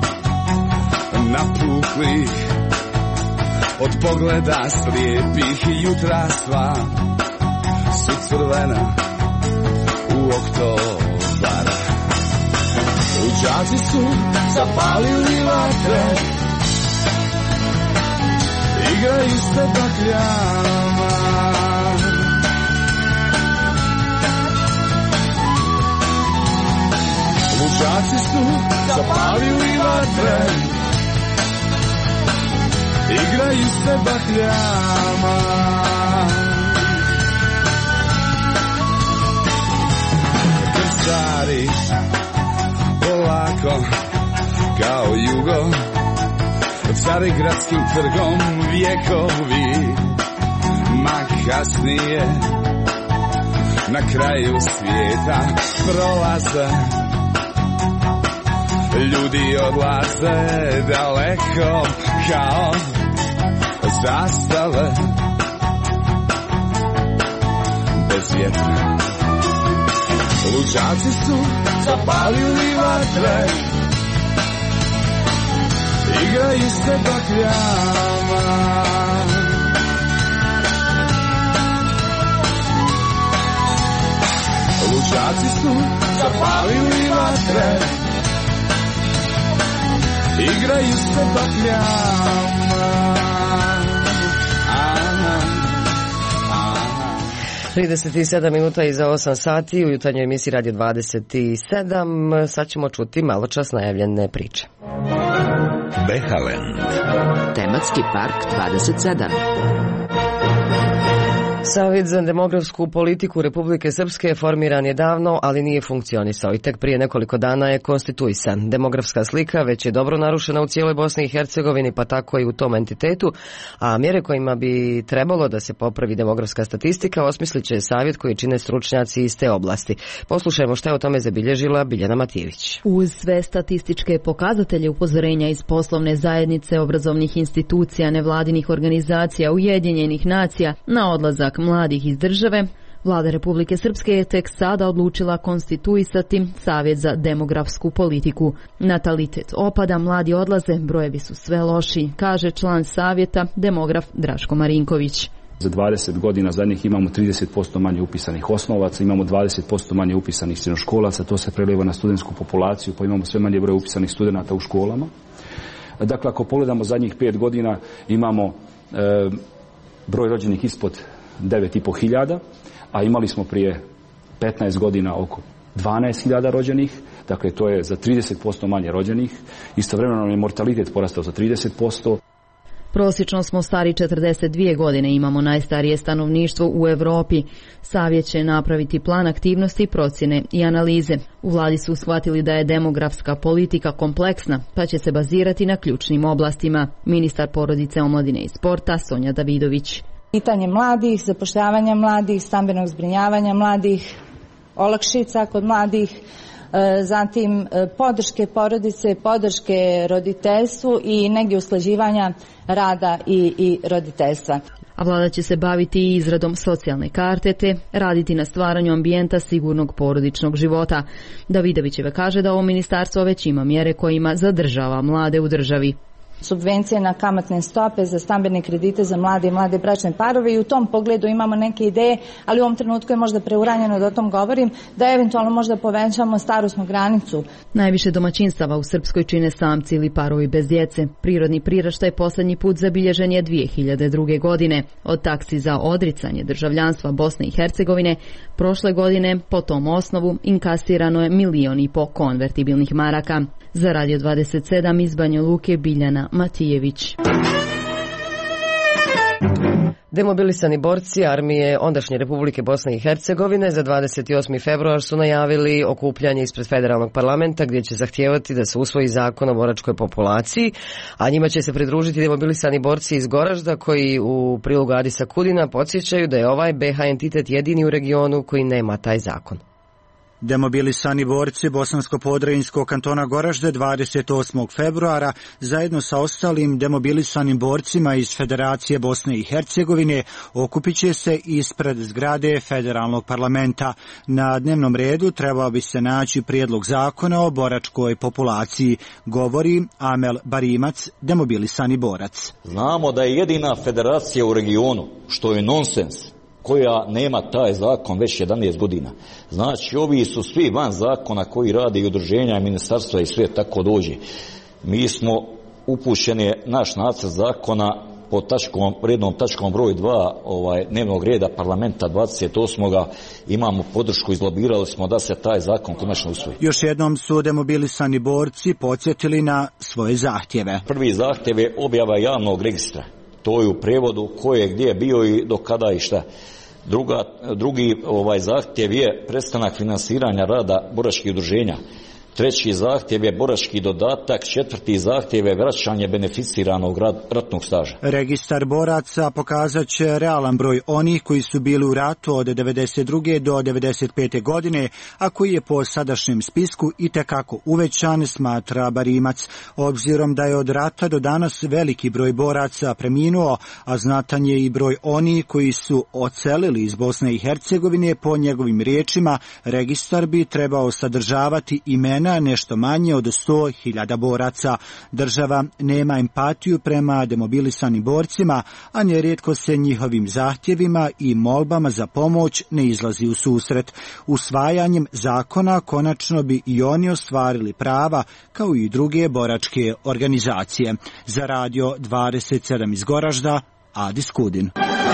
napuklih od pogleda slijepih, jutra sva su crvena u oktobar. Luđaci su zapalili vatre, igraju s bakljama. Luđaci su zapalili vatre, igraju s bakljama. Krstari polako kao jugo, Carigradskim trgom vjekovi, ma kasnije na kraju svijeta prolaze, ljudi odlaze daleko kao zastave bez vjetra. Luđaci su zapalili vatre, igraju se bakljama. Luđaci su zapalili vatre, igraju se bakljama. 37 minuta iza 8 sati u jutarnjoj emisiji Radio 27. Sad ćemo čuti malo čas najavljene priče. Behaland. Tematski park 27. Savjet za demografsku politiku Republike Srpske formiran je davno, ali nije funkcionisao i tek prije nekoliko dana je konstituisan. Demografska slika već je dobro narušena u cijeloj Bosni i Hercegovini, pa tako i u tom entitetu, a mjere kojima bi trebalo da se popravi demografska statistika osmislit će savjet koji čine stručnjaci iz te oblasti. Poslušajmo šta je o tome zabilježila Biljana Matijević. Uz sve statističke pokazatelje, upozorenja iz poslovne zajednice, obrazovnih institucija, nevladinih organizacija, Ujedinjenih nacija na odlazak mladih iz države, Vlada Republike Srpske je tek sada odlučila konstituisati Savjet za demografsku politiku. Natalitet opada, mladi odlaze, brojevi su sve lošiji, kaže član savjeta, demograf Draško Marinković. Za 20 godina zadnjih imamo 30% manje upisanih osnovaca, imamo 20% manje upisanih srednjoškolaca, to se preliva na studentsku populaciju, pa imamo sve manje broj upisanih studenata u školama. Dakle, ako pogledamo zadnjih 5 godina, imamo broj rođenih ispod 9.500, a imali smo prije 15 godina oko 12.000 rođenih, dakle to je za 30% manje rođenih. Istovremeno je mortalitet porastao za 30%. Prosječno smo stari 42 godine, imamo najstarije stanovništvo u Europi. Savjet će napraviti plan aktivnosti, procjene i analize. U vladi su shvatili da je demografska politika kompleksna, pa će se bazirati na ključnim oblastima. Ministar porodice, omladine i sporta Sonja Davidović. Pitanje mladih, zapošljavanja mladih, stambenog zbrinjavanja mladih, olakšica kod mladih, zatim podrške porodice, podrške roditeljstvu i negdje usklađivanja rada i roditeljstva. A vlada će se baviti i izradom socijalne karte te raditi na stvaranju ambijenta sigurnog porodičnog života. Davidovićeva kaže da ovo ministarstvo već ima mjere kojima zadržava mlade u državi. Subvencije na kamatne stope za stambene kredite za mlade i mlade bračne parove i u tom pogledu imamo neke ideje, ali u ovom trenutku je možda preuranjeno da o tom govorim, da eventualno možda povećamo starosnu granicu. Najviše domaćinstava u Srpskoj čine samci ili parovi bez djece. Prirodni priraštaj posljednji put zabilježen je 2002. godine. Od taksi za odricanje državljanstva Bosne i Hercegovine prošle godine po tom osnovu inkasirano je 1,5 miliona konvertibilnih maraka. Za Radio 27 iz Banja Luke Biljana Matijević. Demobilisani borci armije ondašnje Republike Bosne i Hercegovine za 28. februar su najavili okupljanje ispred federalnog parlamenta gdje će zahtijevati da se usvoji zakon o boračkoj populaciji, a njima će se pridružiti demobilisani borci iz Goražda koji u prilogu Adisa Kudina podsjećaju da je ovaj BH entitet jedini u regionu koji nema taj zakon. Demobilisani borci Bosansko-podravinskog kantona Goražde 28. februara zajedno sa ostalim demobilisanim borcima iz Federacije Bosne i Hercegovine okupit će se ispred zgrade Federalnog parlamenta. Na dnevnom redu trebao bi se naći prijedlog zakona o boračkoj populaciji, govori Amel Barimac, demobilisani borac. Znamo da je jedina federacija u regionu, što je nonsens, koja nema taj zakon već 11 godina. Znači, ovi su svi van zakona koji rade i udruženja i ministarstva i sve tako dođe. Mi smo upućeni naš nacrt zakona po rednom tačkom broj 2 dnevnog reda parlamenta 28. Imamo podršku, izlobirali smo da se taj zakon konačno usvoji. Još jednom su demobilisani borci podsjetili na svoje zahtjeve. Prvi zahtjev je objava javnog registra. To je u prevodu ko je gdje bio i do kada i šta. Drugi zahtjev je prestanak finansiranja rada boračkih udruženja. Treći zahtjev je borački dodatak, četvrti zahtjev je vraćanje beneficiranog ratnog staža. Registar boraca pokazat će realan broj onih koji su bili u ratu od 92. do 95. godine, a koji je po sadašnjem spisku itekako uvećan, smatra Barimac. Obzirom da je od rata do danas veliki broj boraca preminuo, a znatan je i broj onih koji su odselili iz Bosne i Hercegovine, po njegovim riječima, registar bi trebao sadržavati imena nešto manje od 100.000 boraca. Država nema empatiju prema demobilisanim borcima, a nerijetko se njihovim zahtjevima i molbama za pomoć ne izlazi u susret. Usvajanjem zakona konačno bi i oni ostvarili prava kao i druge boračke organizacije. Za Radio 27 iz Goražda, Adis Kudin.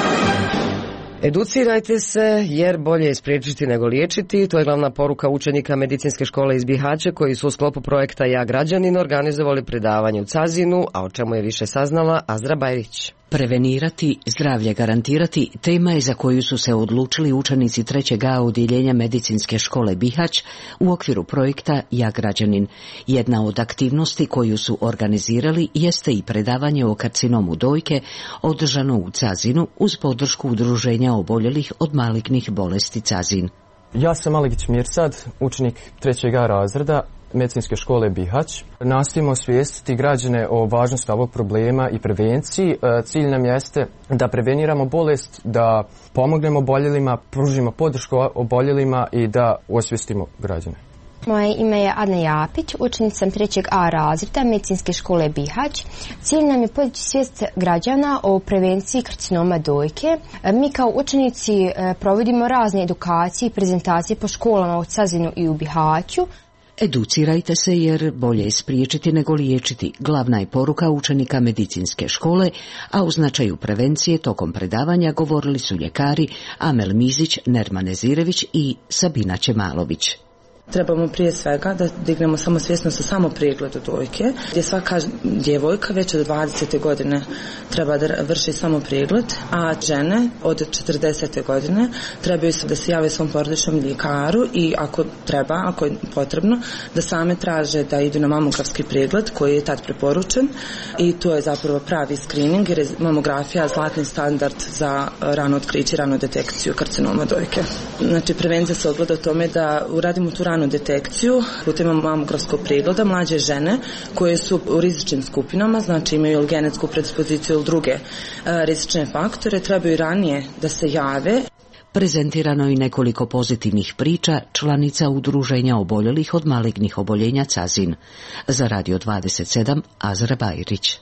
Educirajte se jer bolje je spriječiti nego liječiti. To je glavna poruka učenika medicinske škole iz Bihaća koji su u sklopu projekta Ja građanin organizovali predavanje u Cazinu, a o čemu je više saznala Azra Bajrić. Prevenirati, zdravlje garantirati, tema je za koju su se odlučili učenici 3. A odjeljenja medicinske škole Bihać u okviru projekta Ja građanin. Jedna od aktivnosti koju su organizirali jeste i predavanje o karcinomu dojke održano u Cazinu uz podršku udruženja oboljelih od malignih bolesti Cazin. Ja sam Maligić Mirsad, učenik 3. A razreda medicinske škole Bihać. Nastojimo osvijestiti građane o važnosti ovog problema i prevenciji. Cilj nam jeste da preveniramo bolest, da pomognemo oboljelima, pružimo podršku oboljelima i da osvijestimo građane. Moje ime je Adna Japić, učenica sam 3. A razreda medicinske škole Bihać. Cilj nam je podići svijest građana o prevenciji karcinoma dojke. Mi kao učenici provodimo razne edukacije i prezentacije po školama u Cazinu i u Bihaću. Educirajte se jer bolje je spriječiti nego liječiti. Glavna je poruka učenika medicinske škole, a u značaju prevencije tokom predavanja govorili su ljekari Amel Mizić, Nerman Nezirević i Sabina Čemalović. Trebamo prije svega da dignemo samosvjesnost o samo pregledu dojke, gdje svaka djevojka već od 20. godine treba da vrši samo pregled, a žene od 40. godine trebaju da se jave svom porodičnom ljekaru i ako je potrebno, da same traže da idu na mamografski pregled koji je tad preporučen i to je zapravo pravi screening jer je mamografija zlatni standard za rano otkriće i ranu detekciju karcinoma dojke. Znači prevencija se ogleda u tome da uradimo tu ranu detekciju putem mamografskog pregleda mlađe žene koje su u rizičnim skupinama, znači imaju ili genetsku predispoziciju ili druge rizične faktore, trebaju ranije da se jave. Prezentirano i nekoliko pozitivnih priča članica udruženja oboljelih od malignih oboljenja Cazin. Za Radio 27 Azra Bajrić.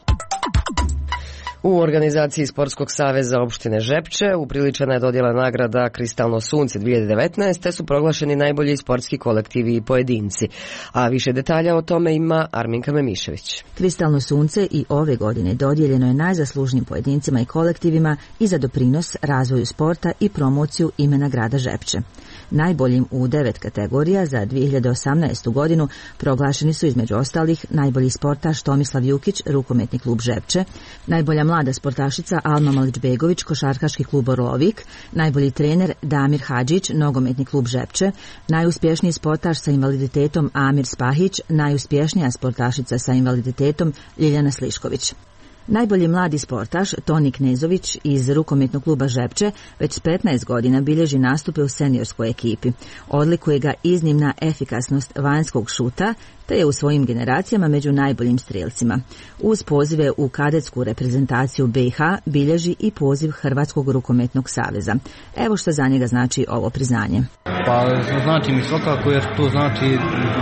U organizaciji Sportskog saveza opštine Žepče upriličena je dodjela nagrada Kristalno sunce 2019, te su proglašeni najbolji sportski kolektivi i pojedinci. A više detalja o tome ima Arminka Memišević. Kristalno sunce i ove godine dodijeljeno je najzaslužnijim pojedincima i kolektivima i za doprinos razvoju sporta i promociju imena grada Žepče. Najboljim u 9 kategorija za 2018. godinu proglašeni su između ostalih najbolji sportaš Tomislav Jukić, rukometni klub Žepče, najbolja mlada sportašica Alma Malić-Begović, košarkaški klub Orlovik, najbolji trener Damir Hadžić, nogometni klub Žepče, najuspješniji sportaš sa invaliditetom Amir Spahić, najuspješnija sportašica sa invaliditetom Ljiljana Slišković. Najbolji mladi sportaš Toni Knezović iz rukometnog kluba Žepče već s 15 godina bilježi nastupe u seniorskoj ekipi. Odlikuje ga iznimna efikasnost vanjskog šuta, te je u svojim generacijama među najboljim strijelcima. Uz pozive u kadetsku reprezentaciju BiH bilježi i poziv Hrvatskog rukometnog saveza. Evo što za njega znači ovo priznanje. Pa znači mi svakako jer to znači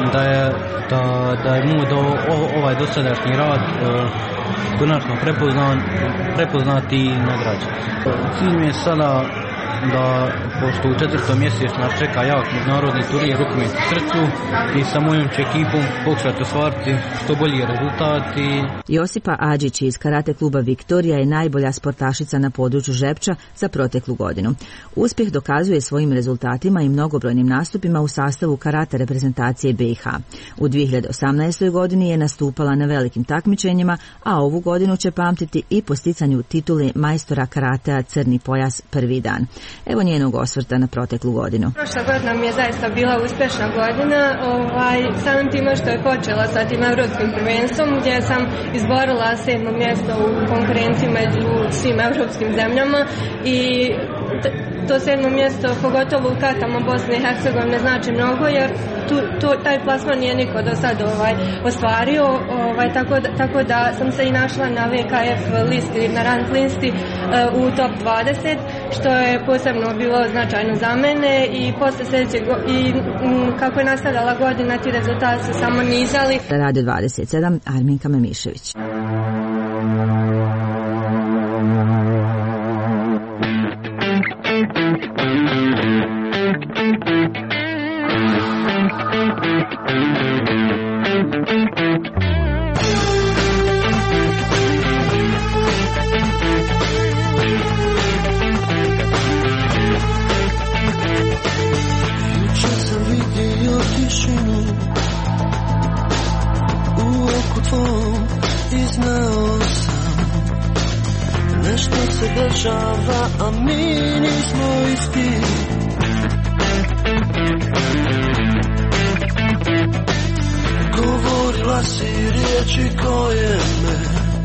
da je mu ovaj dosadašnji rad konačno prepoznati i nagrađen. Cilj mi je sada da, pošto u 4. mjesecu nas čeka jak međunarodni turnir rukomet u Srcu i sa mojom će ekipom pokušati ostvariti što bolji rezultati. Josipa Adžić iz karate kluba Viktorija je najbolja sportašica na području Žepča za proteklu godinu. Uspjeh dokazuje svojim rezultatima i mnogobrojnim nastupima u sastavu karate reprezentacije BiH. U 2018. godini je nastupala na velikim takmičenjima, a ovu godinu će pamtiti i po sticanju titule majstora karatea Crni pojas prvi dan. Evo njenog osvrta na proteklu godinu. Prošla godina mi je zaista bila uspješna godina, samim time što je počela sa tim evropskim prvenstvom gdje sam izborila 7. mjesto u konkurenciji među svim evropskim zemljama i to 7. mjesto, pogotovo u kartama Bosne i Hercegovine, znači mnogo jer taj plasman nije niko do sad ostvario, tako da sam se i našla na VKF listi, na rank listi u top 20, što je posebno bilo značajno za mene i posle sljedećeg i kako je nastavljala godina ti rezultati su samo nizali. Radio 27, Arminka Memišević. A mi nismo isti. Govorila si riječi koje me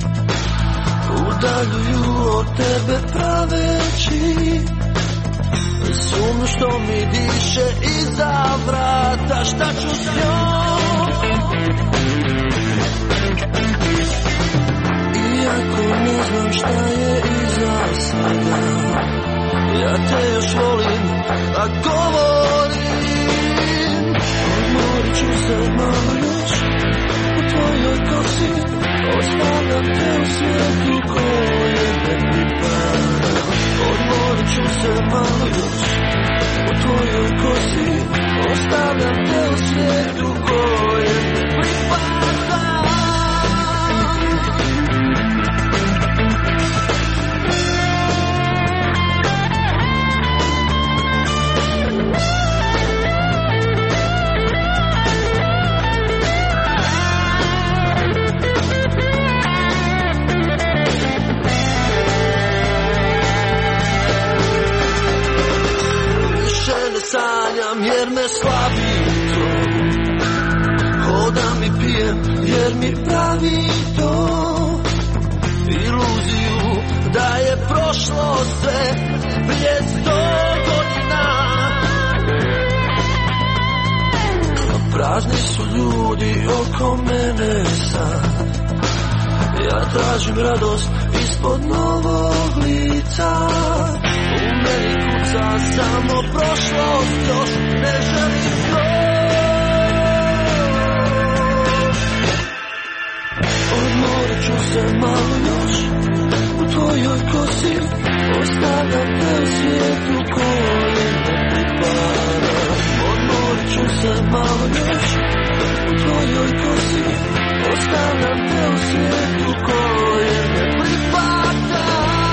udaljuju od tebe praveći sumnju što mi diše iza vrata. Šta ću s njom? Iako ne znam šta je iza svega, ja te još volim, a govorim. Odmorit ću se malo još u tvojoj kosi, ostavljam te u svijetu koje ne pripada. Odmorit ću se malo još u tvojoj kosi, ostavljam te u svijetu koje ne pripada. Jer me slabi to, hodam i pijem jer mi pravi to iluziju da je prošlo sve prije 100 godina. Prazni su ljudi oko mene sad, ja tražim radost ispod novog lica. U meni kuca samo prošlost, još ne želim to. Odmorit ću se malo još u tvojoj kosi, ostavljam te u svijetu koje ne pripada. Odmorit ću se malo još u tvojoj kosi, ostavljam te u svijetu koje ne pripada.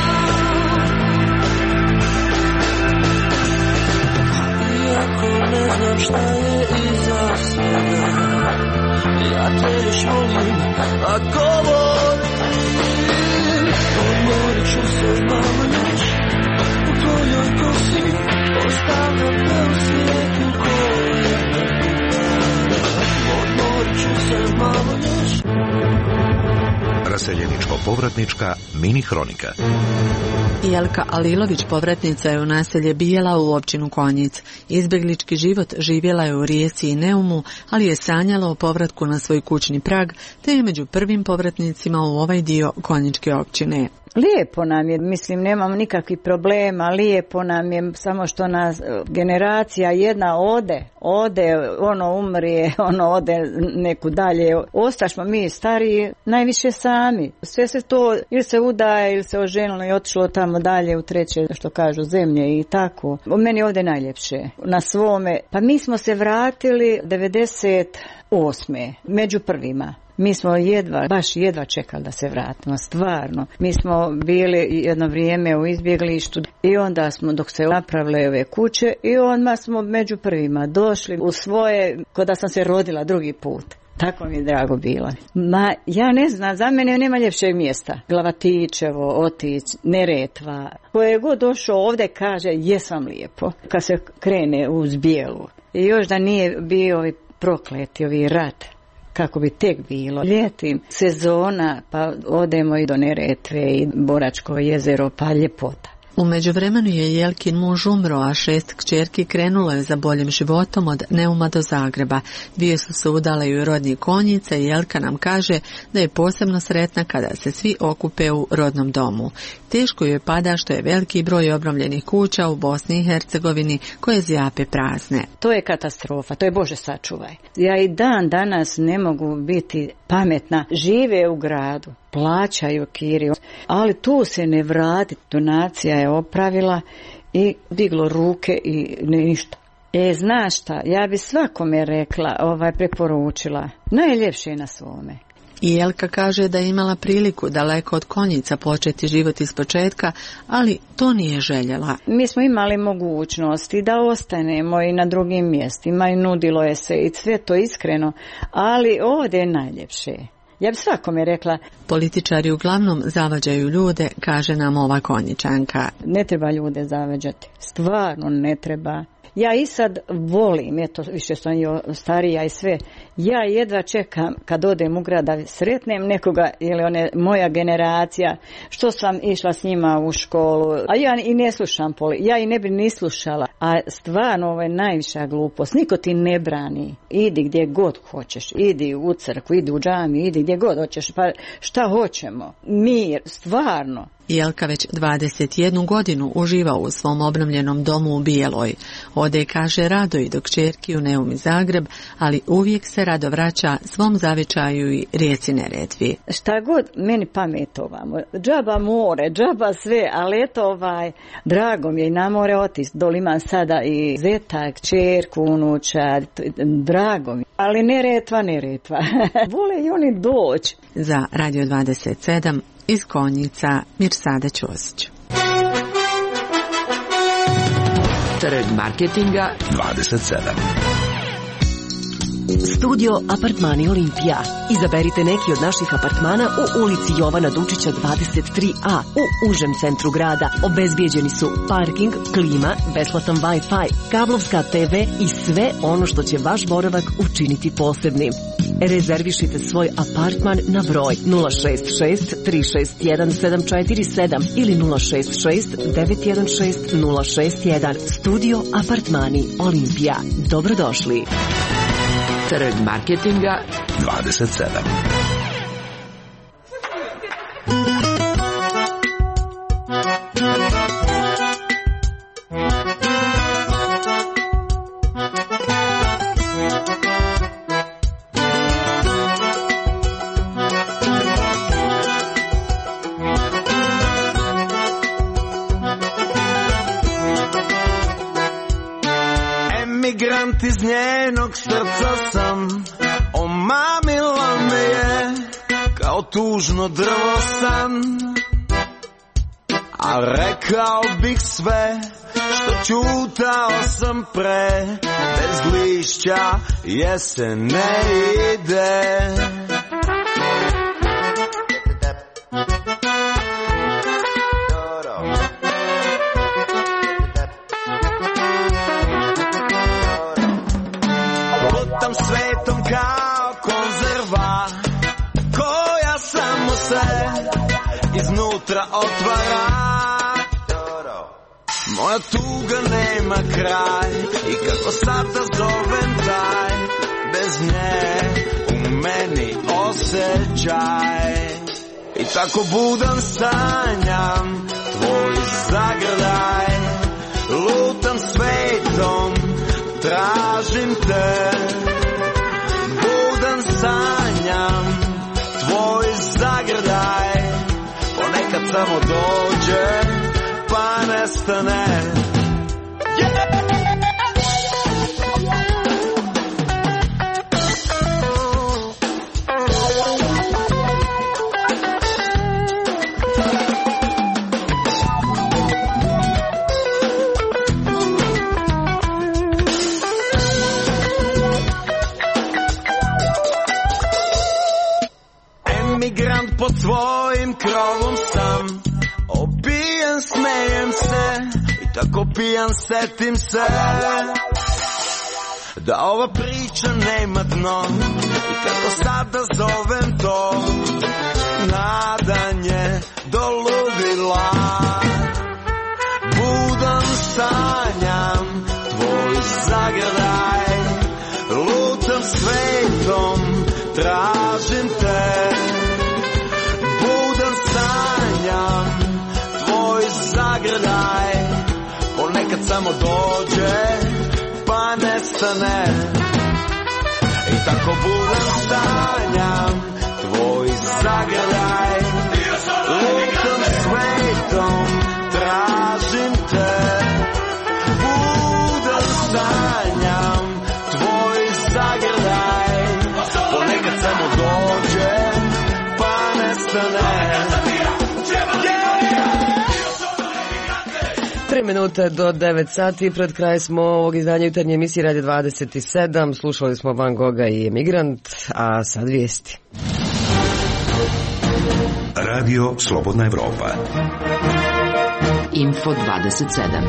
Iako ne znam šta je iza svega, ja te još volim, a govorim. Odmorit ću se malo još u tvojoj kosi, ostavljam te u svijetu koje ne pripada. Odmorit ću se malo još. Raseljeničko-povratnička mini hronika. Jelka Alilović povratnica je u naselje Bijela u općinu Konjic. Izbjeglički život živjela je u Rijeci i Neumu, ali je sanjala o povratku na svoj kućni prag, te je među prvim povratnicima u ovaj dio konjičke općine. Lijepo nam je, mislim, nemamo nikakvih problema, lijepo nam je, samo što nas generacija jedna ode, ono umrije, ono ode neku dalje. Ostašmo mi stariji najviše sami. Sve se to ili se udaje ili se oženilo i otišlo tamo dalje u treće, što kažu, zemlje i tako. U meni ovdje najljepše. Na svome, pa mi smo se vratili 98. među prvima. Mi smo baš jedva čekali da se vratimo, stvarno. Mi smo bili jedno vrijeme u izbjeglištu i onda smo, dok se napravile ove kuće, i odmah smo među prvima došli u svoje, ko da sam se rodila drugi put. Tako mi je drago bilo. Ja ne znam, za mene nema ljepšeg mjesta. Glavatičevo, Otić, Neretva. Ko je god došao ovdje kaže jesam lijepo. Kad se krene uz Bijelu. I još da nije bio ovi prokleti, ovi rat. Kako bi tek bilo. Ljeti sezona, pa odemo i do Neretve i Boračko jezero, pa ljepota. U međuvremenu je Jelkin muž umro, a 6 kćerki krenulo je za boljim životom od Neuma do Zagreba. 2 su se udale i u rodni Konjica i Jelka nam kaže da je posebno sretna kada se svi okupe u rodnom domu. Teško joj pada što je veliki broj obnovljenih kuća u Bosni i Hercegovini koje zjape prazne. To je katastrofa, to je Bože sačuvaj. Ja i dan danas ne mogu biti pametna. Žive u gradu, plaćaju kiriju, ali tu se ne vrati. Donacija je opravila i diglo ruke i ništa. Znaš šta, ja bi svakome rekla, preporučila, najljepše je na svome. I Jelka kaže da je imala priliku daleko od Konjica početi život iz početka, ali to nije željela. Mi smo imali mogućnosti da ostanemo i na drugim mjestima i nudilo je se i sve to iskreno, ali ovdje je najljepše. Ja bi svakome rekla. Političari uglavnom zavađaju ljude, kaže nam ova Konjičanka. Ne treba ljude zavađati, stvarno ne treba. Ja i sad volim, eto, više sam starija i sve, ja jedva čekam kad odem u grad da sretnem nekoga, ili moja generacija, što sam išla s njima u školu, a ja i ne slušam ja i ne bi ni slušala, a stvarno ovo je najviša glupost, niko ti ne brani, idi gdje god hoćeš, idi u crkvu, idi u džamiju, idi gdje god hoćeš, pa šta hoćemo, mir, stvarno. Jelka već 21 godinu uživa u svom obnovljenom domu u Bijeloj. Ode, kaže, rado i do kćerki u Neum i Zagreb, ali uvijek se rado vraća svom zavičaju i rijeci Neretvi. Šta god meni pametovamo, džaba more, džaba sve, ali eto drago mi je i na more otići. Doli imam sada i zeta, kćerku, unuča, drago mi. Ali Neretva. Vole i oni doći. Za Radio 27 iz Konjica, Mirsada Ćosić. Trg marketinga 27. Studio Apartmani Olimpija. Izaberite neki od naših apartmana u ulici Jovana Dučića 23A u užem centru grada. Obezbijeđeni su parking, klima, besplatan Wi-Fi, kablovska TV i sve ono što će vaš boravak učiniti posebnim. Rezervišite svoj apartman na broj 066 361 747 ili 066 916 061. Studio Apartmani Olimpija. Dobrodošli. Trg marketinga 27. Emigrant iz njenog srca sam, omamila me je kao tužno drvo san. A rekao bih sve što čutao sam pre, bez lišća jesen ne ide. Svetom kao konzerva koja samo se iznutra otvara. Moja tuga nema kraj i kako sad da zovem taj, bez nje u meni osjećaj. I tako budan sanjam tvoj zagrljaj, lutam svetom, tražim te. Budan sanjam tvoj zagrljaj, ponekad samo dođe pa nestane. Emigrant pod svojim krovom sam, opijan smejem se i tako pijan setim se da ova priča nema dno i kako sada zovem to nadanje do ludila. Budan sanjam tvoj zagrljaj, lutam svetom, tražim te. Budan sanjam tvoj zagrljaj, ponekad samo dođe pa nestane. I tako budan sanjam tvoj zagrljaj, lutam svetom, tražim te. Budan sanjam tvoj zagrljaj, ponekad samo dođe pa nestane. 3 minute do 9 sati, pred kraj smo ovog izdanja jutarnje emisije Radio 27, slušali smo Van Gogha i Emigrant, a sad vijesti. Radio Slobodna Evropa. Info 27.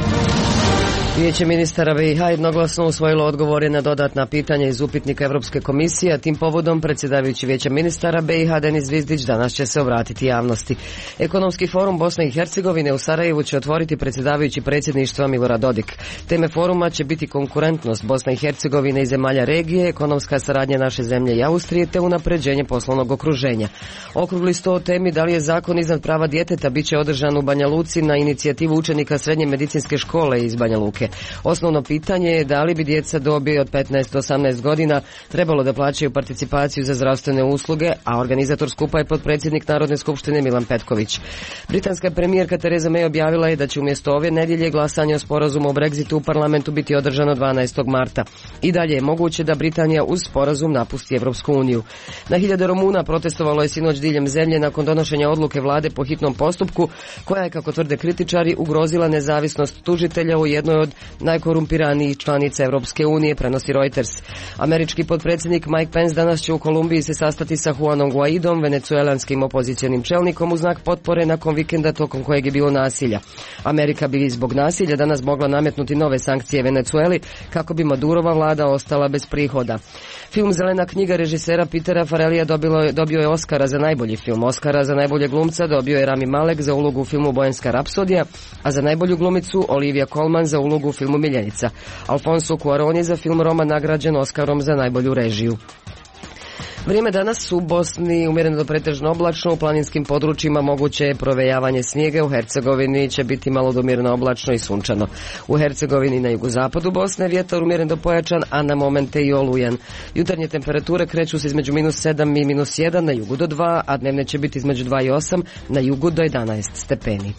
Vijeće ministara BiH jednoglasno usvojilo odgovore na dodatna pitanja iz upitnika Europske komisije, a tim povodom predsjedavajući Vijeća ministara BiH Denis Zvizdić danas će se obratiti javnosti. Ekonomski forum Bosne i Hercegovine u Sarajevu će otvoriti predsjedavajući predsjedništva Milorad Dodik. Teme foruma će biti konkurentnost Bosne i Hercegovine i zemalja regije, ekonomska saradnja naše zemlje i Austrije te unapređenje poslovnog okruženja. Okrugli sto o temi da li je zakon iznad prava djeteta bit će održan u Banja Luci na inicijativu učenika Srednje medicinske škole iz Banja Luke. Osnovno pitanje je da li bi djeca dobi od 15 do 18 godina trebalo da plaćaju participaciju za zdravstvene usluge, a organizator skupa je potpredsjednik Narodne skupštine Milan Petković. Britanska premijerka Tereza May objavila je da će umjesto ove nedjelje glasanje o sporazumu o Brexitu u parlamentu biti održano 12. marta. I dalje je moguće da Britanija uz sporazum napusti Evropsku uniju. Na hiljade Romuna protestovalo je sinoć diljem zemlje nakon donošenja odluke vlade po hitnom postupku, koja je, kako tvrde kritičari, ugrozila nezavisnost tužitelja u jednoj od najkorumpiranijih članica Evropske unije, prenosi Reuters. Američki potpredsjednik Mike Pence danas će u Kolumbiji se sastati sa Juanom Guaidom, venecuelanskim opozicionim čelnikom, u znak potpore nakon vikenda tokom kojeg je bilo nasilja. Amerika bi zbog nasilja danas mogla nametnuti nove sankcije Venecueli kako bi Madurova vlada ostala bez prihoda. Film Zelena knjiga režisera Petera Farrellija dobio je Oscara za najbolji film. Oscara za najbolje glumca dobio je Rami Malek za ulogu u filmu Bojanska rapsodija, a za najbolju glumicu Olivia Colman za ulogu u filmu Miljenica. Alfonso Cuarón je za film Roma nagrađen Oskarom za najbolju režiju. Vrijeme danas u Bosni umjereno do pretežno oblačno, u planinskim područjima moguće je provejavanje snijega, u Hercegovini će biti malo do umjereno oblačno i sunčano. U Hercegovini i na jugozapadu Bosne vjetar umjeren do pojačan, a na momente i olujan. Jutarnje temperature kreću se između -7 i -1, na jugu do 2, a dnevne će biti između 2 i 8, na jugu do 11 stepeni.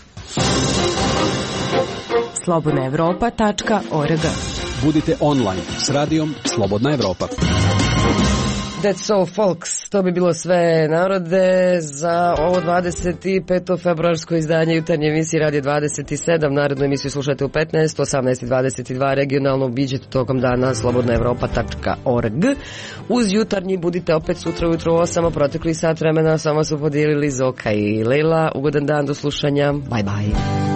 slobodnaevropa.org. Budite online s radijom Slobodna Evropa. That's so folks, to bi bilo sve narode za ovo 25. februarsko izdanje jutarnje emisije Radio 27. Narodnu emisiju slušajte u 15, 18 i 22, regionalno obiđete tokom dana slobodnaevropa.org. Uz jutarnji budite opet sutra ujutro u 8, protekli sat vremena samo su podijelili Zoka i Leila. Ugodan dan, do slušanja, bye bye.